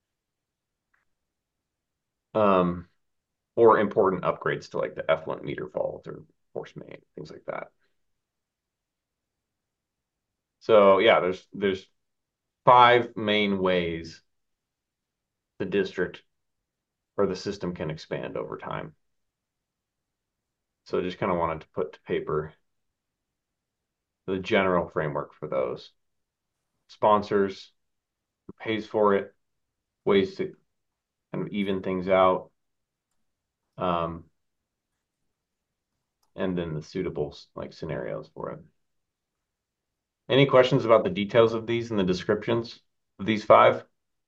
Um, or important upgrades to like the effluent meter vault or force main, things like that. So yeah, there's there's five main ways the district or the system can expand over time. So I just kind of wanted to put to paper the general framework for those. Sponsors, who pays for it, ways to kind of even things out, um, and then the suitable like scenarios for it. Any questions about the details of these and the descriptions of these five?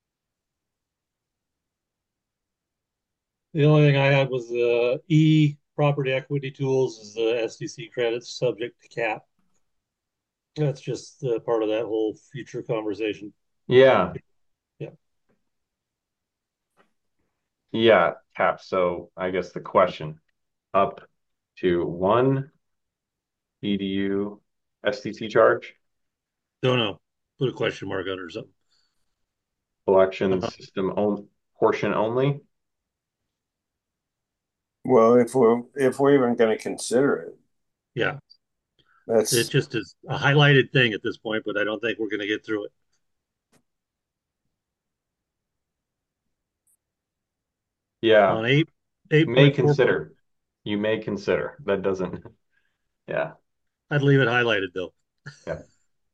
The only thing I had was the E property equity tools is the S D C credits subject to cap. That's just uh, part of that whole future conversation. Yeah, Yeah. yeah, cap. So I guess the question up to one E D U S D C charge, Don't know. Put a question mark on it or something. collection Uh, system on portion only. Well, if we're if we're even going to consider it, yeah. It that's just is a highlighted thing at this point, but I don't think we're going to get through it. Yeah, On eight, eight may point four four, consider. You may consider. That doesn't. Yeah, I'd leave it highlighted though. yeah.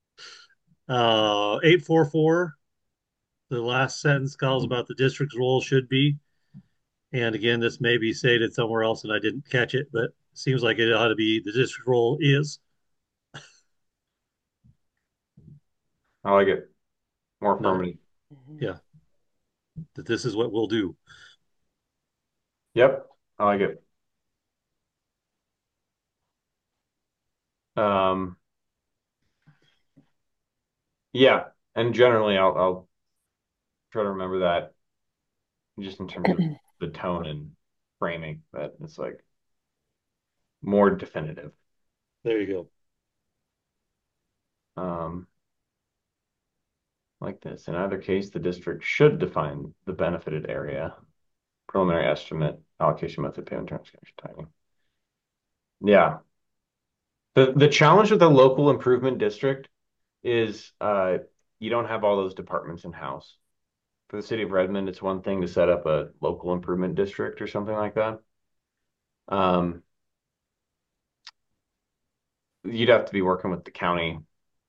Uh, eight four four, the last sentence calls about the district's role should be. And again, this may be stated somewhere else and I didn't catch it, but it seems like it ought to be the district role is. I like it. More Not, affirmative. yeah, that this is what we'll do. Yep, I like it. Um, yeah, and generally, I'll I'll try to remember that just in terms of the tone and framing. That it's like more definitive. There you go. Um, like this. In either case, the district should define the benefited area, preliminary estimate, allocation method, payment terms, connection timing. Yeah. The the challenge with the local improvement district is uh you don't have all those departments in house. For the city of Redmond, it's one thing to set up a local improvement district or something like that. Um, you'd have to be working with the county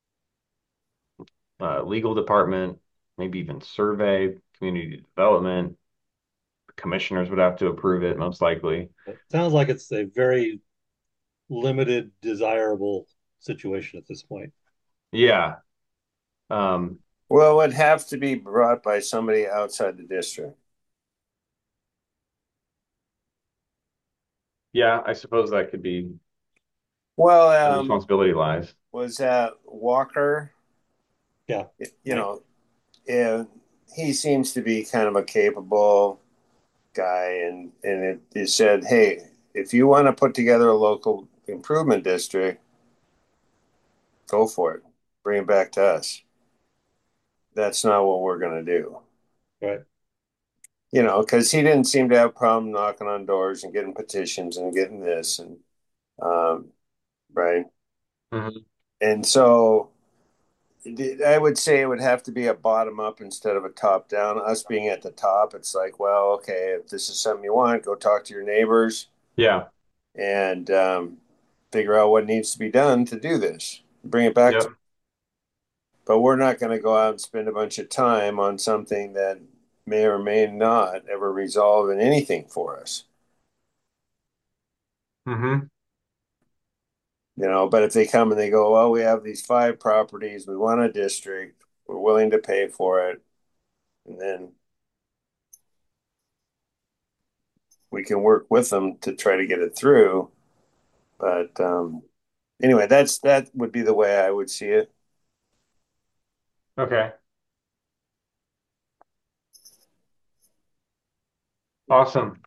uh, legal department, maybe even survey, community development. Commissioners would have to approve it, most likely. It sounds like it's a very limited, desirable situation at this point. Yeah. Um, well, it would have to be brought by somebody outside the district. yeah, I suppose that could be Well, where the um, responsibility lies. was that Walker? Yeah. You Right. know, and he seems to be kind of a capable guy, and and it, it said, hey, if you want to put together a local improvement district, go for it. Bring it back to us. That's not what we're going to do. Right. You know, because he didn't seem to have a problem knocking on doors and getting petitions and getting this and um, right. Mhm. And so I would say it would have to be a bottom up instead of a top down. Us being at the top, it's like, well, okay, if this is something you want, go talk to your neighbors Yeah. and um, figure out what needs to be done to do this. Bring it back to. Yep. But we're not going to go out and spend a bunch of time on something that may or may not ever resolve in anything for us. hmm You know, but if they come and they go, well, we have these five properties, we want a district, we're willing to pay for it, and then we can work with them to try to get it through. But um, anyway, that's that would be the way I would see it. Okay. Awesome.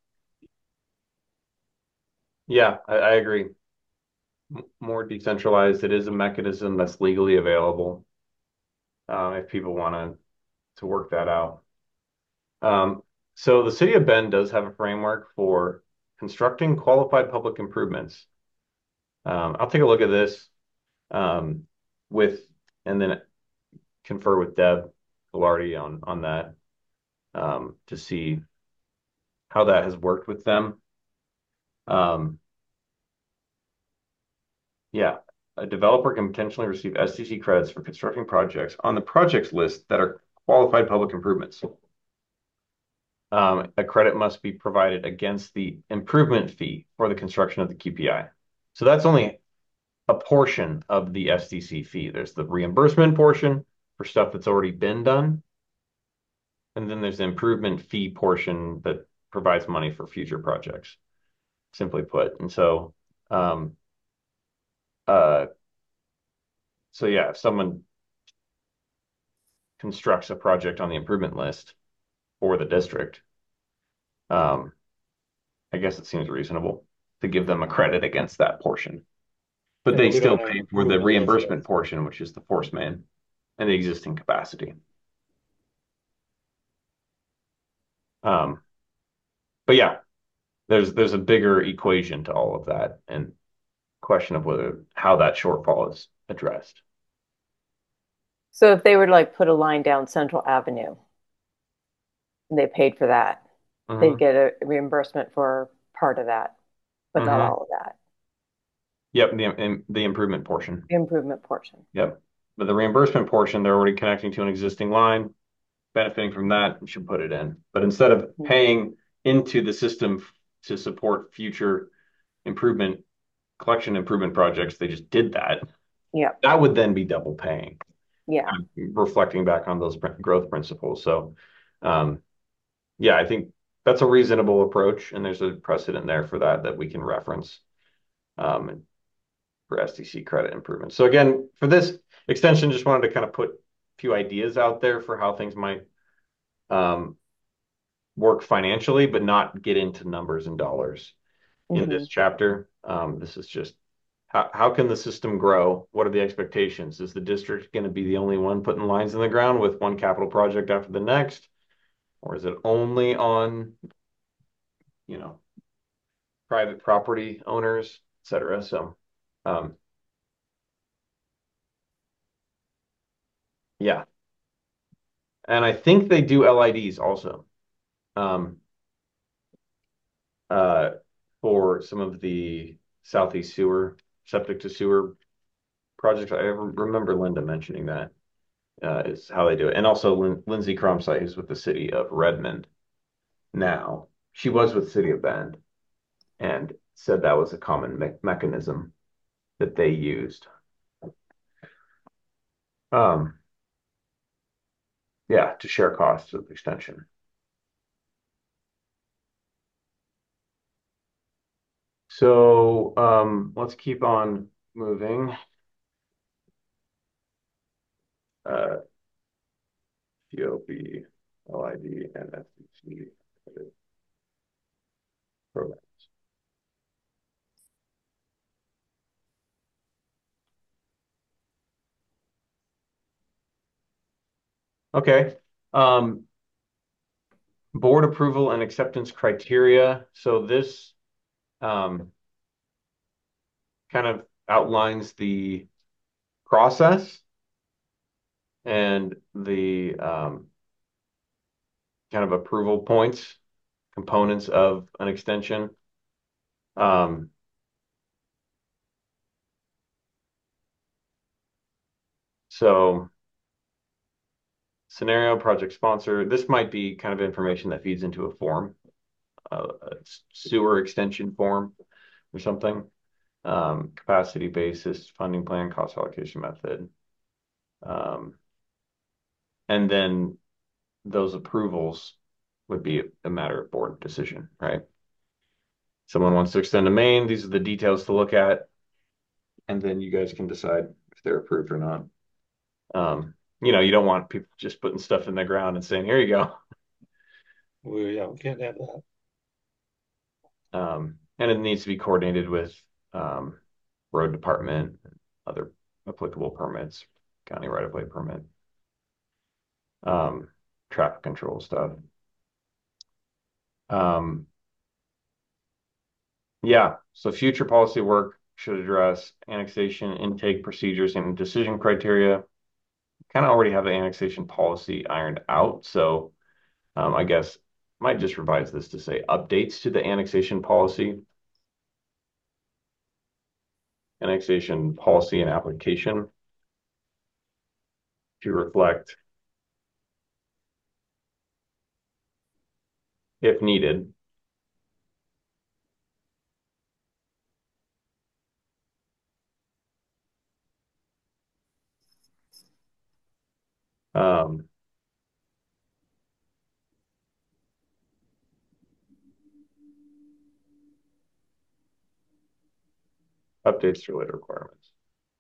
Yeah, I, I agree. M- more decentralized. It is a mechanism that's legally available, um, if people want to to work that out. Um, so the city of Bend does have a framework for constructing qualified public improvements. Um, I'll take a look at this um, with, and then confer with Deb Ghilardi on on that um, to see how that has worked with them. Um, yeah, a developer can potentially receive S D C credits for constructing projects on the projects list that are qualified public improvements. Um, a credit must be provided against the improvement fee for the construction of the Q P I. So that's only a portion of the S D C fee. There's the reimbursement portion for stuff that's already been done. And then there's the improvement fee portion that provides money for future projects, simply put. And so, um, uh, so yeah, if someone constructs a project on the improvement list for the district, um, I guess it seems reasonable to give them a credit against that portion. But Yeah, they we still don't have pay for the approval of that. reimbursement portion, which is the force main and the existing capacity. Um, but yeah, there's there's a bigger equation to all of that and question of whether how that shortfall is addressed. So if they were to like put a line down Central Avenue and they paid for that, they'd Mm-hmm. get a reimbursement for part of that, but not Mm-hmm. all of that. Yep, the the improvement portion. The improvement portion. Yep. But the reimbursement portion, they're already connecting to an existing line, benefiting from that, we should put it in. But instead of Mhm. paying into the system to support future improvement, collection improvement projects, they just did that. Yeah. That would then be double paying, Yeah. reflecting back on those growth principles. So, um, yeah, I think that's a reasonable approach, and there's a precedent there for that that we can reference um, for S D C credit improvements. So again, for this extension, just wanted to kind of put a few ideas out there for how things might um, work financially, but not get into numbers and dollars in Hmm. this chapter. Um, this is just how, how can the system grow? What are the expectations? Is the district going to be the only one putting lines in the ground with one capital project after the next? Or is it only on, you know, private property owners, et cetera? So, um, yeah. And I think they do L I Ds also. Um, uh, for some of the Southeast Sewer, septic to sewer projects. I remember Linda mentioning that uh, is how they do it. And also Lin Lindsay Cromsite, who's with the city of Redmond now. She was with City of Bend and said that was a common me mechanism that they used. Um, yeah, to share costs of extension. So um, let's keep on moving. Uh, T O B, L I D, and S D C programs. Okay. Um, board approval and acceptance criteria. So this um, kind of outlines the process and the um, kind of approval points, components of an extension. Um, so scenario, project sponsor, this might be kind of information that feeds into a form, uh, a sewer extension form or something. Um, capacity basis, funding plan, cost allocation method. Um, and then those approvals would be a matter of board decision, right? Someone wants to extend a main, these are the details to look at, and then you guys can decide if they're approved or not. Um, you know, you don't want people just putting stuff in the ground and saying, here you go. We, yeah, we can't have that. Um, and it needs to be coordinated with um, road department, other applicable permits, county right-of-way permit, um, traffic control stuff. Um, yeah, so future policy work should address annexation, intake procedures, and decision criteria, kind of already have the annexation policy ironed out. So um, I guess might just revise this to say updates to the annexation policy. Annexation policy and application to reflect, if needed, um, updates to related requirements.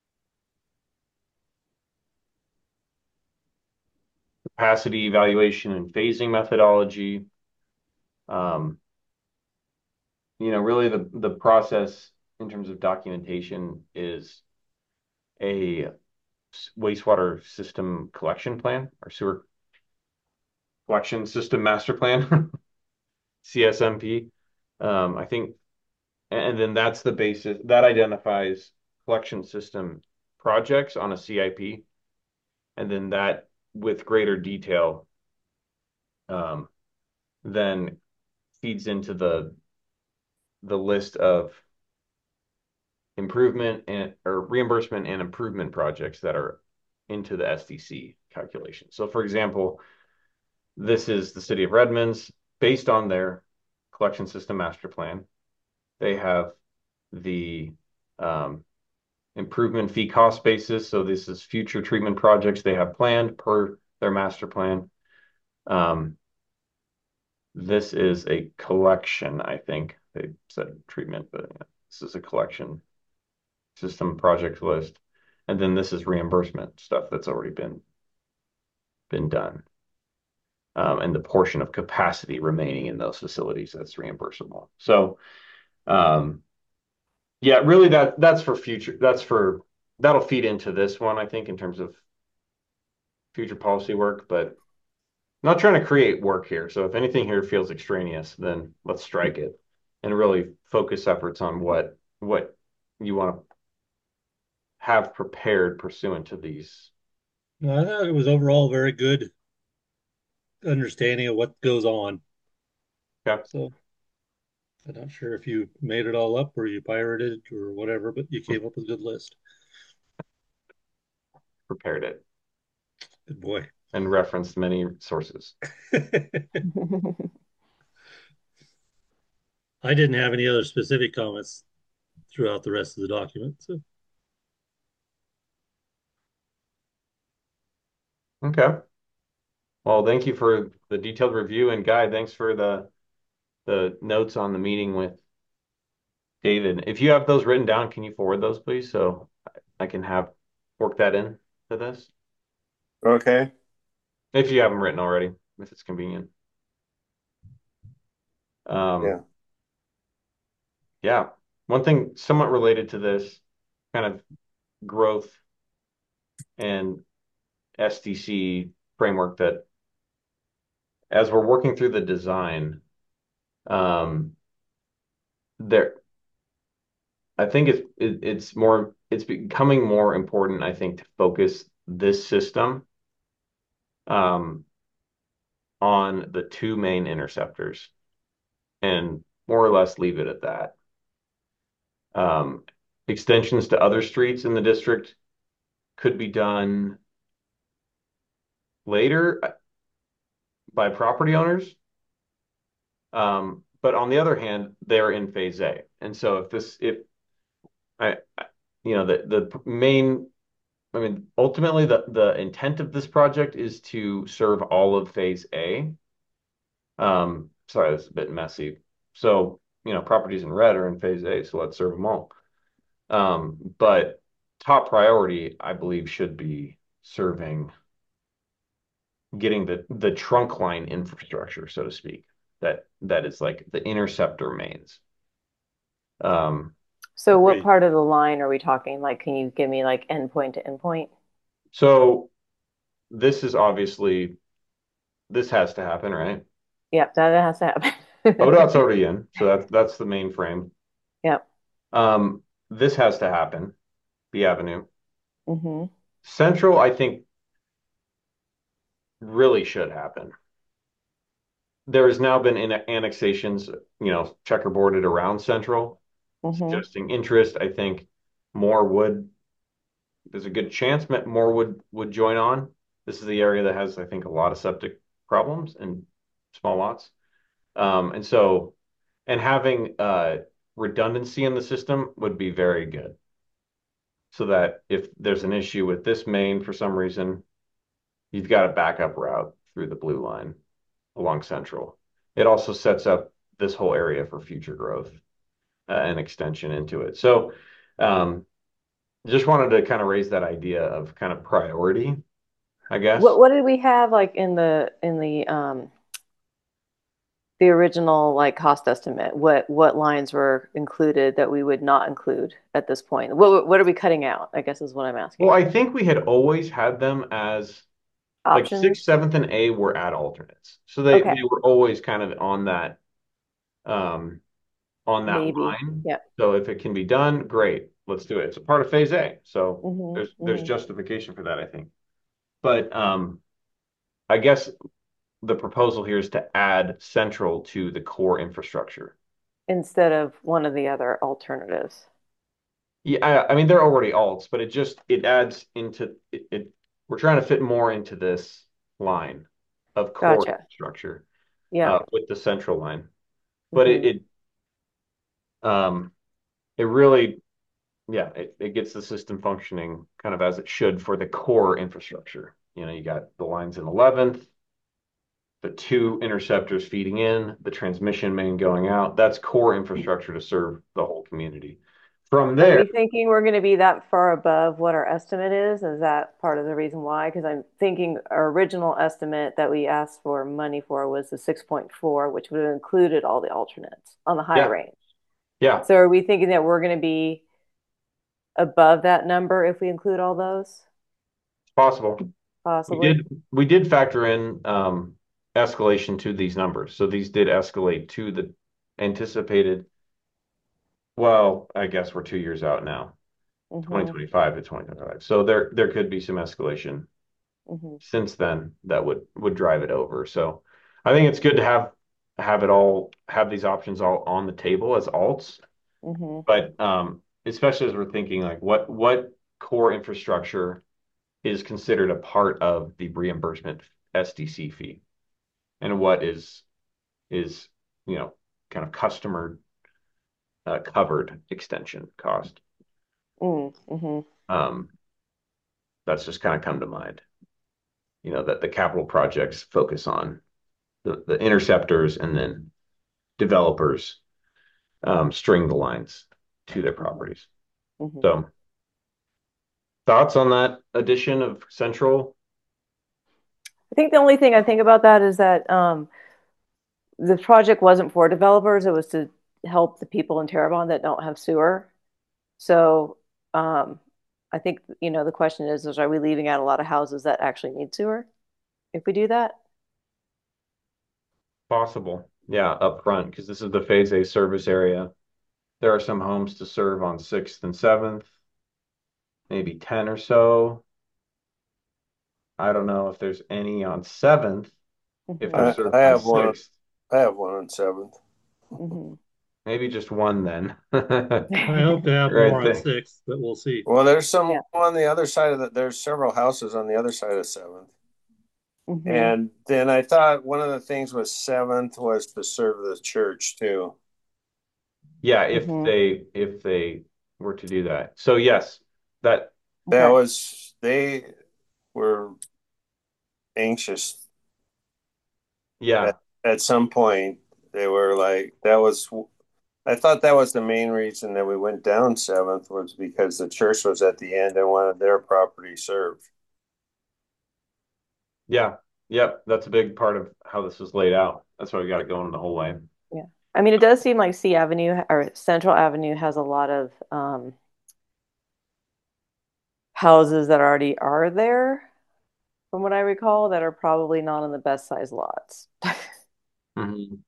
Capacity evaluation and phasing methodology. Um, you know, really the, the process in terms of documentation is a wastewater system collection plan or sewer collection system master plan, C S M P. Um, I think, and then that's the basis that identifies collection system projects on a C I P, and then that with greater detail um, then feeds into the the list of improvement and or reimbursement and improvement projects that are into the S D C calculation. So for example, this is the city of Redmond's based on their collection system master plan. They have the um, improvement fee cost basis. So this is future treatment projects they have planned per their master plan. Um, this is a collection, I think they said treatment, but yeah, this is a collection system project list. And then this is reimbursement stuff that's already been been done. Um, and the portion of capacity remaining in those facilities that's reimbursable. So um, yeah, really that that's for future, that's for, that'll feed into this one, I think, in terms of future policy work, but I'm not trying to create work here. So if anything here feels extraneous, then let's strike it and really focus efforts on what what you want to have prepared pursuant to these. No, I thought it was overall very good understanding of what goes on. Okay, So I'm not sure if you made it all up or you pirated or whatever, but you came up with a good list. prepared it Good boy. and referenced many sources. I didn't have any other specific comments throughout the rest of the document. So Okay. Well, thank you for the detailed review, and Guy, thanks for the the notes on the meeting with David. If you have those written down, can you forward those, please, so I can have work that in to this? Okay. If you have them written already, if it's convenient. Um, Yeah. yeah. One thing somewhat related to this kind of growth and S D C framework that as we're working through the design, um, there I think it's it, it's more it's becoming more important, I think, to focus this system um, on the two main interceptors and more or less leave it at that. Um, extensions to other streets in the district could be done later uh, by property owners. Um, but on the other hand, they're in phase A. And so if this if I you know the the main I mean, ultimately, the, the intent of this project is to serve all of phase A. Um, sorry, that's a bit messy. So, you know, properties in red are in phase A, so let's serve them all. Um, but top priority, I believe, should be serving, getting the the trunk line infrastructure, so to speak. That that is like the interceptor mains. Um, So what great. part of the line are we talking? Like, can you give me like endpoint to endpoint? so this is obviously this has to happen, right? Yep, that has to happen. ODOT's already in, so that's that's the main frame. Yep. Um, this has to happen, the avenue. Hmm. Central, I think really should happen. There has now been in annexations, you know, checkerboarded around Central, Mm-hmm. suggesting interest. I think more would, there's a good chance more would would join on. This is the area that has, I think, a lot of septic problems and small lots. Um, and so, and having uh, redundancy in the system would be very good. So that if there's an issue with this main for some reason, you've got a backup route through the blue line along Central. It also sets up this whole area for future growth uh, and extension into it. So, um, just wanted to kind of raise that idea of kind of priority, I guess. What what did we have like in the in the um the original like cost estimate? What what lines were included that we would not include at this point? What what are we cutting out? I guess is what I'm Well, asking. I think we had always had them as like sixth, Options? seventh, and A were at alternates. So they Okay, they were always kind of on that um on that maybe. line. Yeah. So if it can be done, great. Let's do it. It's a part of phase A. So Mm-hmm. there's there's Mm-hmm. justification for that, I think. But um I guess the proposal here is to add central to the core infrastructure. Instead of one of the other alternatives. Yeah, I, I mean they're already alts, but it just it adds into it, it we're trying to fit more into this line of core Gotcha. infrastructure Yeah. uh, with the central line. But it, Mm-hmm. it um it really yeah, it, it gets the system functioning kind of as it should for the core infrastructure. You know, you got the lines in eleventh, the two interceptors feeding in, the transmission main going out. That's core infrastructure to serve the whole community. From Are there, we thinking we're going to be that far above what our estimate is? Is that part of the reason why? Because I'm thinking our original estimate that we asked for money for was the six point four, which would have included all the alternates on the high yeah, range. yeah, So are we thinking that we're going to be above that number if we include all those? it's possible. We Possibly. did we did factor in um, escalation to these numbers. So these did escalate to the anticipated. Well, I guess we're two years out now, Mm-hmm. twenty twenty-five to twenty twenty-five. So there there could be some escalation Mm-hmm. since then that would would drive it over. So I think it's good to have have it all have these options all on the table as alts, Mm-hmm. but um, especially as we're thinking like what what core infrastructure is considered a part of the reimbursement S D C fee and what is is you know kind of customer uh, covered extension cost. Mm-hmm. Um, that's just kind of come to mind. You know that the capital projects focus on the, the interceptors and then developers um, string the lines to their properties. Mm-hmm. So thoughts on that addition of Central? I think the only thing I think about that is that um, the project wasn't for developers. It was to help the people in Terrebonne that don't have sewer. So um, I think, you know, the question is, is are we leaving out a lot of houses that actually need sewer if we do that? Possible. Yeah, up front, because this is the Phase A service area. There are some homes to serve on sixth and seventh, maybe ten or so. I don't know if there's any on seventh if they're Hmm. I, served I on have one. sixth. I have one on seventh. Hmm. Maybe just one then. I hope to have Right more on there. six, but we'll see. Well, there's some Yeah. on the other side of the. There's several houses on the other side of seventh. Hmm. And then I thought one of the things with seventh was to serve the church too. Yeah, if Hmm. they if they were to do that. So yes, that That Okay. was they were anxious yeah, at, at some point. They were like that was. I thought that was the main reason that we went down seventh was because the church was at the end and wanted their property served. yeah, yep, that's a big part of how this is laid out. That's why we got it going the whole way. Yeah. I mean, it does seem like C Avenue or Central Avenue has a lot of um, houses that already are there, from what I recall, that are probably not on the best size lots. Mhm.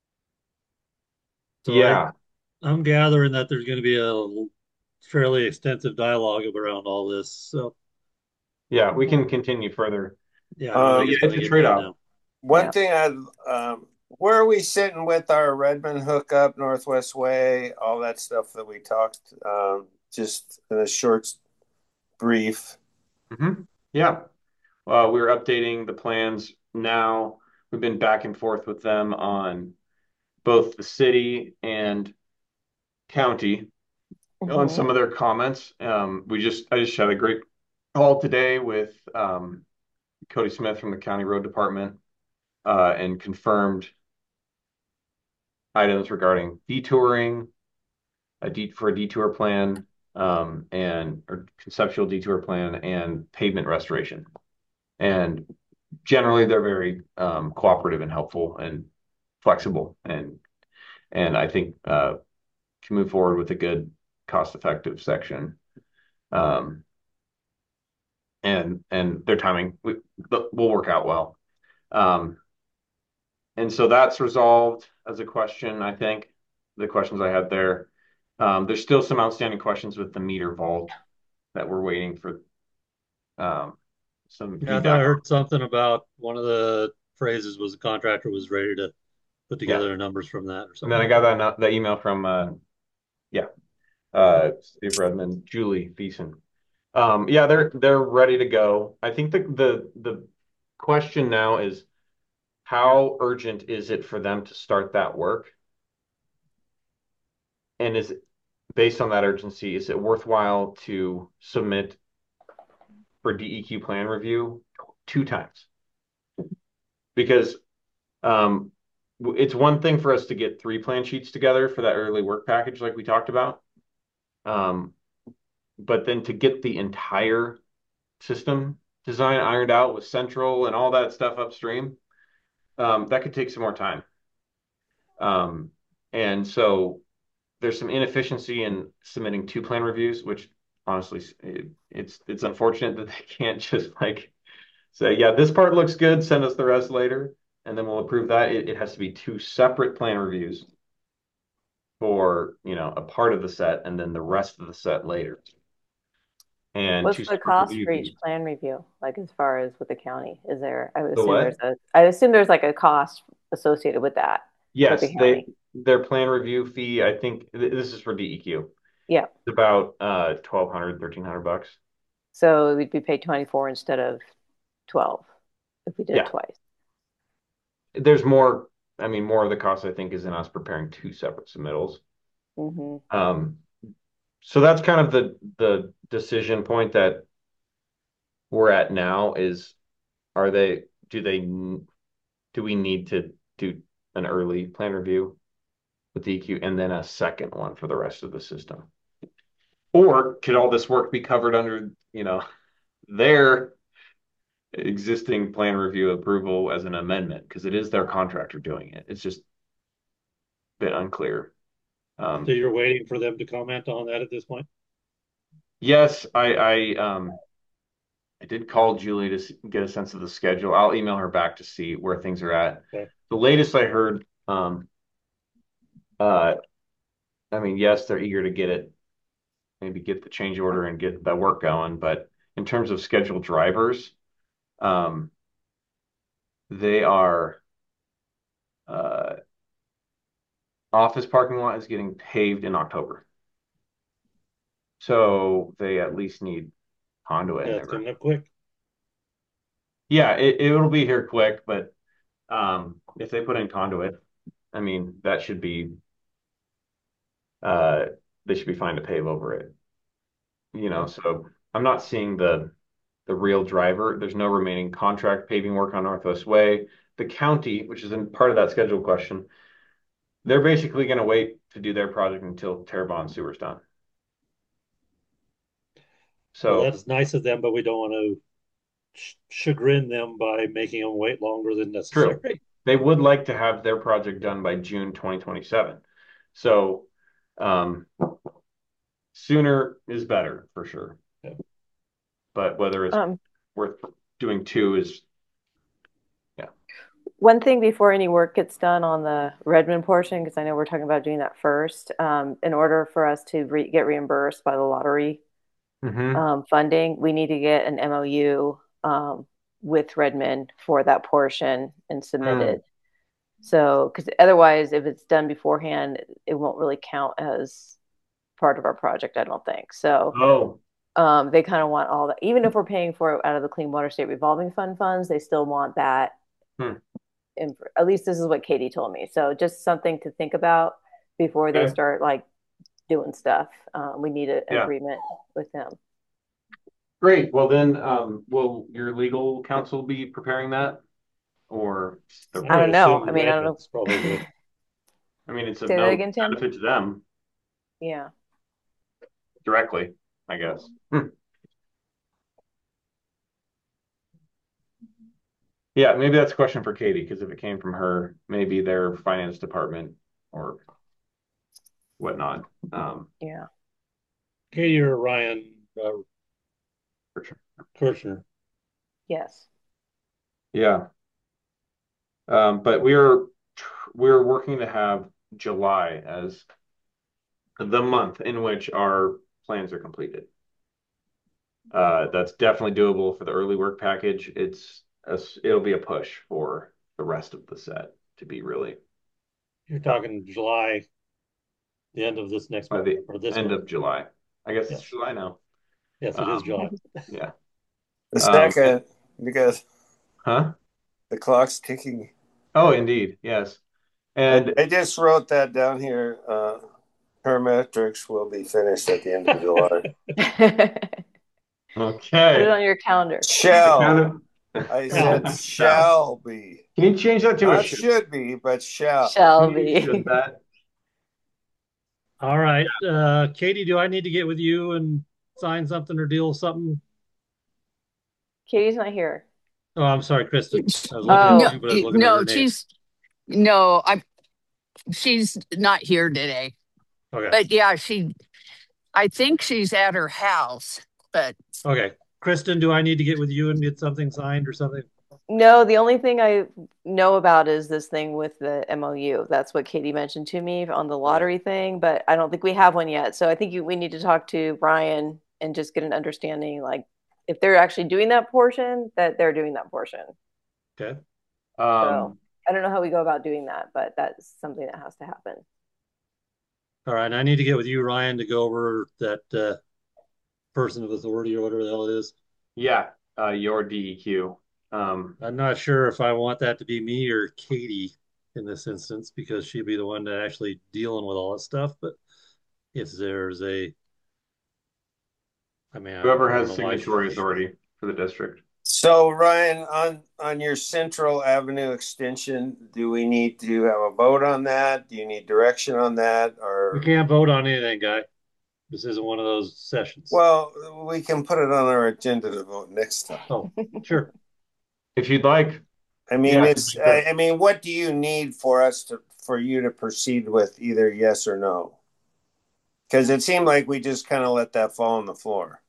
So I, Yeah, I'm gathering that there's going to be a fairly extensive dialogue around all this. So yeah, we Mhm. can continue further. Yeah, Um, everything's Yeah, going it's to a get done trade-off. now. one Yeah. thing I um, where are we sitting with our Redmond hookup, Northwest Way, all that stuff that we talked, um, just in a short brief. Hmm. Yeah. Uh, we're updating the plans now. We've been back and forth with them on both the city and county on Hmm. some of their comments. Um, we just I just had a great call today with um, Cody Smith from the County Road Department uh, and confirmed items regarding detouring, a de for a detour plan, um, and or conceptual detour plan and pavement restoration. And generally, they're very um, cooperative and helpful and flexible, and and I think uh, can move forward with a good cost-effective section. Um, and and their timing we, will work out well. Um, and so that's resolved as a question, I think, the questions I had there. Um, there's still some outstanding questions with the meter vault that we're waiting for um, some Yeah, I thought I feedback on. heard something about one of the phrases was the contractor was ready to put Yeah. together the numbers from that or And then something I like got that. that, that email from, uh, yeah, uh, Steve Redmond, Julie Beeson. Um, yeah, they're they're ready to go. I think the the the question now is how urgent is it for them to start that work? And is it based on that urgency, is it worthwhile to submit for D E Q plan review two times? Because um, it's one thing for us to get three plan sheets together for that early work package, like we talked about. Um, but then to get the entire system design ironed out with central and all that stuff upstream, um, that could take some more time. Um, and so there's some inefficiency in submitting two plan reviews, which honestly, it, it's it's unfortunate that they can't just like say, yeah, this part looks good, send us the rest later, and then we'll approve that. It, it has to be two separate plan reviews for, you know, a part of the set and then the rest of the set later. And What's two the separate cost review for each fees. plan review? Like as far as with the county, is there, I would The assume there's what? a, I assume there's like a cost associated with that with the Yes, they county. their plan review fee, I think th- this is for D E Q. Yeah. It's about uh twelve hundred, thirteen hundred bucks. So we'd be paid twenty-four instead of twelve if we did it Yeah. twice. There's more, I mean, more of the cost I think is in us preparing two separate submittals. Hmm. Um, so that's kind of the the decision point that we're at now is are they do they do we need to do an early plan review with D E Q and then a second one for the rest of the system? Or could all this work be covered under, you know, their existing plan review approval as an amendment? Because it is their contractor doing it. It's just a bit unclear. So Um, you're waiting for them to comment on that at this point? yes, I, I, um, I did call Julie to s- get a sense of the schedule. I'll email her back to see where things are at. Okay. The latest I heard, um, uh, I mean, yes, they're eager to get it, maybe get the change order and get that work going. But in terms of scheduled drivers, um, they are, uh, office parking lot is getting paved in October. So they at least need conduit Yeah, and it's everything. coming up quick. Yeah, it, it'll be here quick, but um, if they put in conduit, I mean, that should be, uh, they should be fine to pave over it. You know, so I'm not seeing the the real driver. There's no remaining contract paving work on Northwest Way. The county, which is in part of that schedule question, they're basically going to wait to do their project until Terrebonne Sewer's done. Well, So that's nice of them, but we don't want to ch chagrin them by making them wait longer than true. necessary. They would like to have their project done by June twenty twenty-seven. So um, sooner is better for sure. Yeah. But whether it's Um, worth doing two is, yeah. one thing before any work gets done on the Redmond portion, because I know we're talking about doing that first, um, in order for us to re get reimbursed by the lottery Hmm. um, funding, we need to get an M O U um, with Redmond for that portion and submitted. Mm. So, because otherwise, if it's done beforehand, it won't really count as part of our project, I don't think. So, Oh, um, they kind of want all that, even if we're paying for it out of the Clean Water State Revolving Fund funds, they still want that. hmm. In, at least this is what Katie told me. So, just something to think about before they Okay. start like doing stuff. Um, we need a, an Yeah. agreement with them. Great. Well, then, um, will your legal counsel be preparing that, or the, I don't know. assume I mean, I don't know. Redmond's probably I mean, it's of Say that no again, Tim? benefit to them Yeah. directly, I guess. Hmm. Yeah, maybe that's a question for Katie, because if it came from her, maybe their finance department or whatnot. Um, Yeah. Katie or Ryan uh, for sure. Kirchner. Yes. Yeah. Um, but we're we're working to have July as the month in which our plans are completed. Uh, that's definitely doable for the early work package. It's a, it'll be a push for the rest of the set to be really You're talking July, the end of this next by month the or this end month. of July. I guess it's Yes. July now. Yes, it is Um, July. yeah. The Um, second, because huh? the clock's ticking. Oh, indeed. Yes. I, And I just wrote that down here. Uh, Parametrics will be finished at the end of July. Put it okay. on your calendar. I kind Shall. of I Well, said shall be. Can you change that to a Not should? should be, but shall. Shall Can you should be. that? all right. Uh, Katie, do I need to get with you and sign something or deal with something? Katie's not here. Oh, I'm sorry, Kristen. I was looking at No, Oh, you, but I was looking at her no, name. she's no, I'm she's not here today. Okay. But yeah, she I think she's at her house, but Okay. Kristen, do I need to get with you and get something signed or something? no, the only thing I know about is this thing with the M O U. That's what Katie mentioned to me on the Okay. lottery thing, but I don't think we have one yet. So I think you, we need to talk to Brian and just get an understanding, like if they're actually doing that portion, that they're doing that portion. Okay. So Um, I don't know how we go about doing that, but that's something that has to happen. All right. I need to get with you, Ryan, to go over that uh, person of authority or whatever the hell it is. yeah, uh, your D E Q. Um, I'm not sure if I want that to be me or Katie in this instance because she'd be the one that actually dealing with all that stuff. But if there's a, I mean, I, whoever I don't has know why. signatory She, authority for the district. So Ryan, on on your Central Avenue extension, do we need to have a vote on that? Do you need direction on that, we or can't vote on anything, guy. This isn't one of those sessions. well, we can put it on our agenda to vote next time. Oh, sure. If you'd like, I mean, yeah, it's sure. I, I mean, what do you need for us to for you to proceed with either yes or no? Because it seemed like we just kind of let that fall on the floor.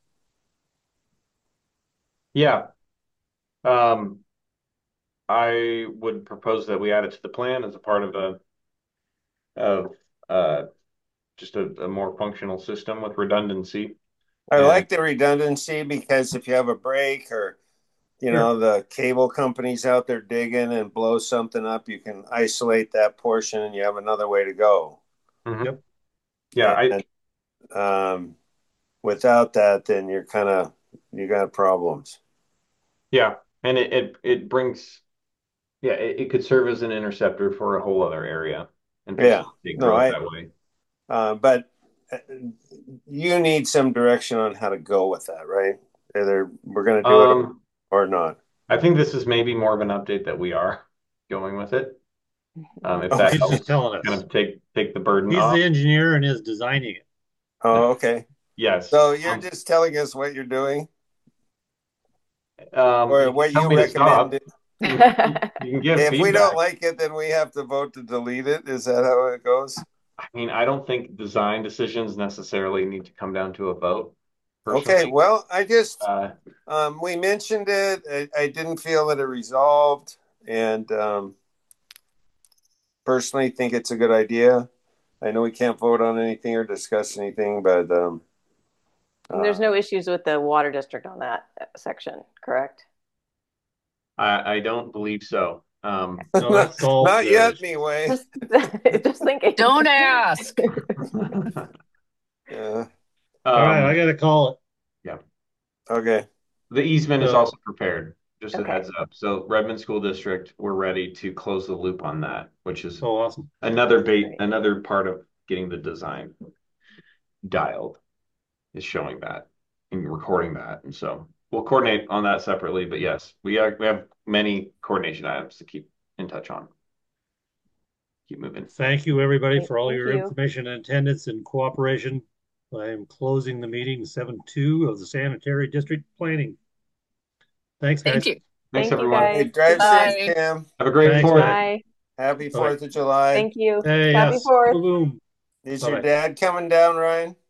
Yeah. Um, I would propose that we add it to the plan as a part of a of uh just a, a more functional system with redundancy. I And like the redundancy because if you have a break or you sure. know the cable companies out there digging and blow something up, you can isolate that portion and you have another way to go. Mhm. Yep. Yeah, I And um, without that, then you're kind of you got problems. yeah, and it it, it brings yeah, it, it could serve as an interceptor for a whole other area and Yeah, facilitate no, growth I. that way. Uh, but uh, you need some direction on how to go with that, right? Either we're going to do it Um, or not. I think this is maybe more of an update that we are going with it. Um, if Oh, that Okay. he's just helps telling kind us. of take take the burden He's off. the engineer and is designing it. Oh, okay. Yes. So you're Um, just telling us what you're doing um, or you can what tell you me to recommend. stop. You can, you can give If we don't feedback. like it, then we have to vote to delete it. Is that how it goes? I mean, I don't think design decisions necessarily need to come down to a vote, Okay. personally. Well, I just Uh, um, we mentioned it. I, I didn't feel that it resolved, and um, personally think it's a good idea. I know we can't vote on anything or discuss anything, but um, And there's uh, no issues with the water district on that section, correct? I, I don't believe so. Um, No, not it's all not good. yet, anyway. Just, just thinking. Don't ask. Yeah. All right, I um, got to call it. yeah. Okay. The easement is So- also prepared, just a Okay. heads up. So Redmond School District, we're ready to close the loop on that, which is Oh, awesome. another bait, Great. another part of getting the design dialed is showing that and recording that. And so we'll coordinate on that separately. But yes, we are, we have many coordination items to keep in touch on. Keep moving. Thank you, everybody, for all Thank your you. information and attendance and cooperation. I am closing the meeting seven two of the Sanitary District Planning. Thanks, guys. Thank you. Thanks, Thank you, everyone. guys. Hey, drive Bye. safe, Tim. Have a great Thanks, fourth. guys. Bye. Happy Bye. Fourth of July. Thank you. Hey, Happy yes. Fourth. Boom. Is Bye-bye. your dad coming down, Ryan?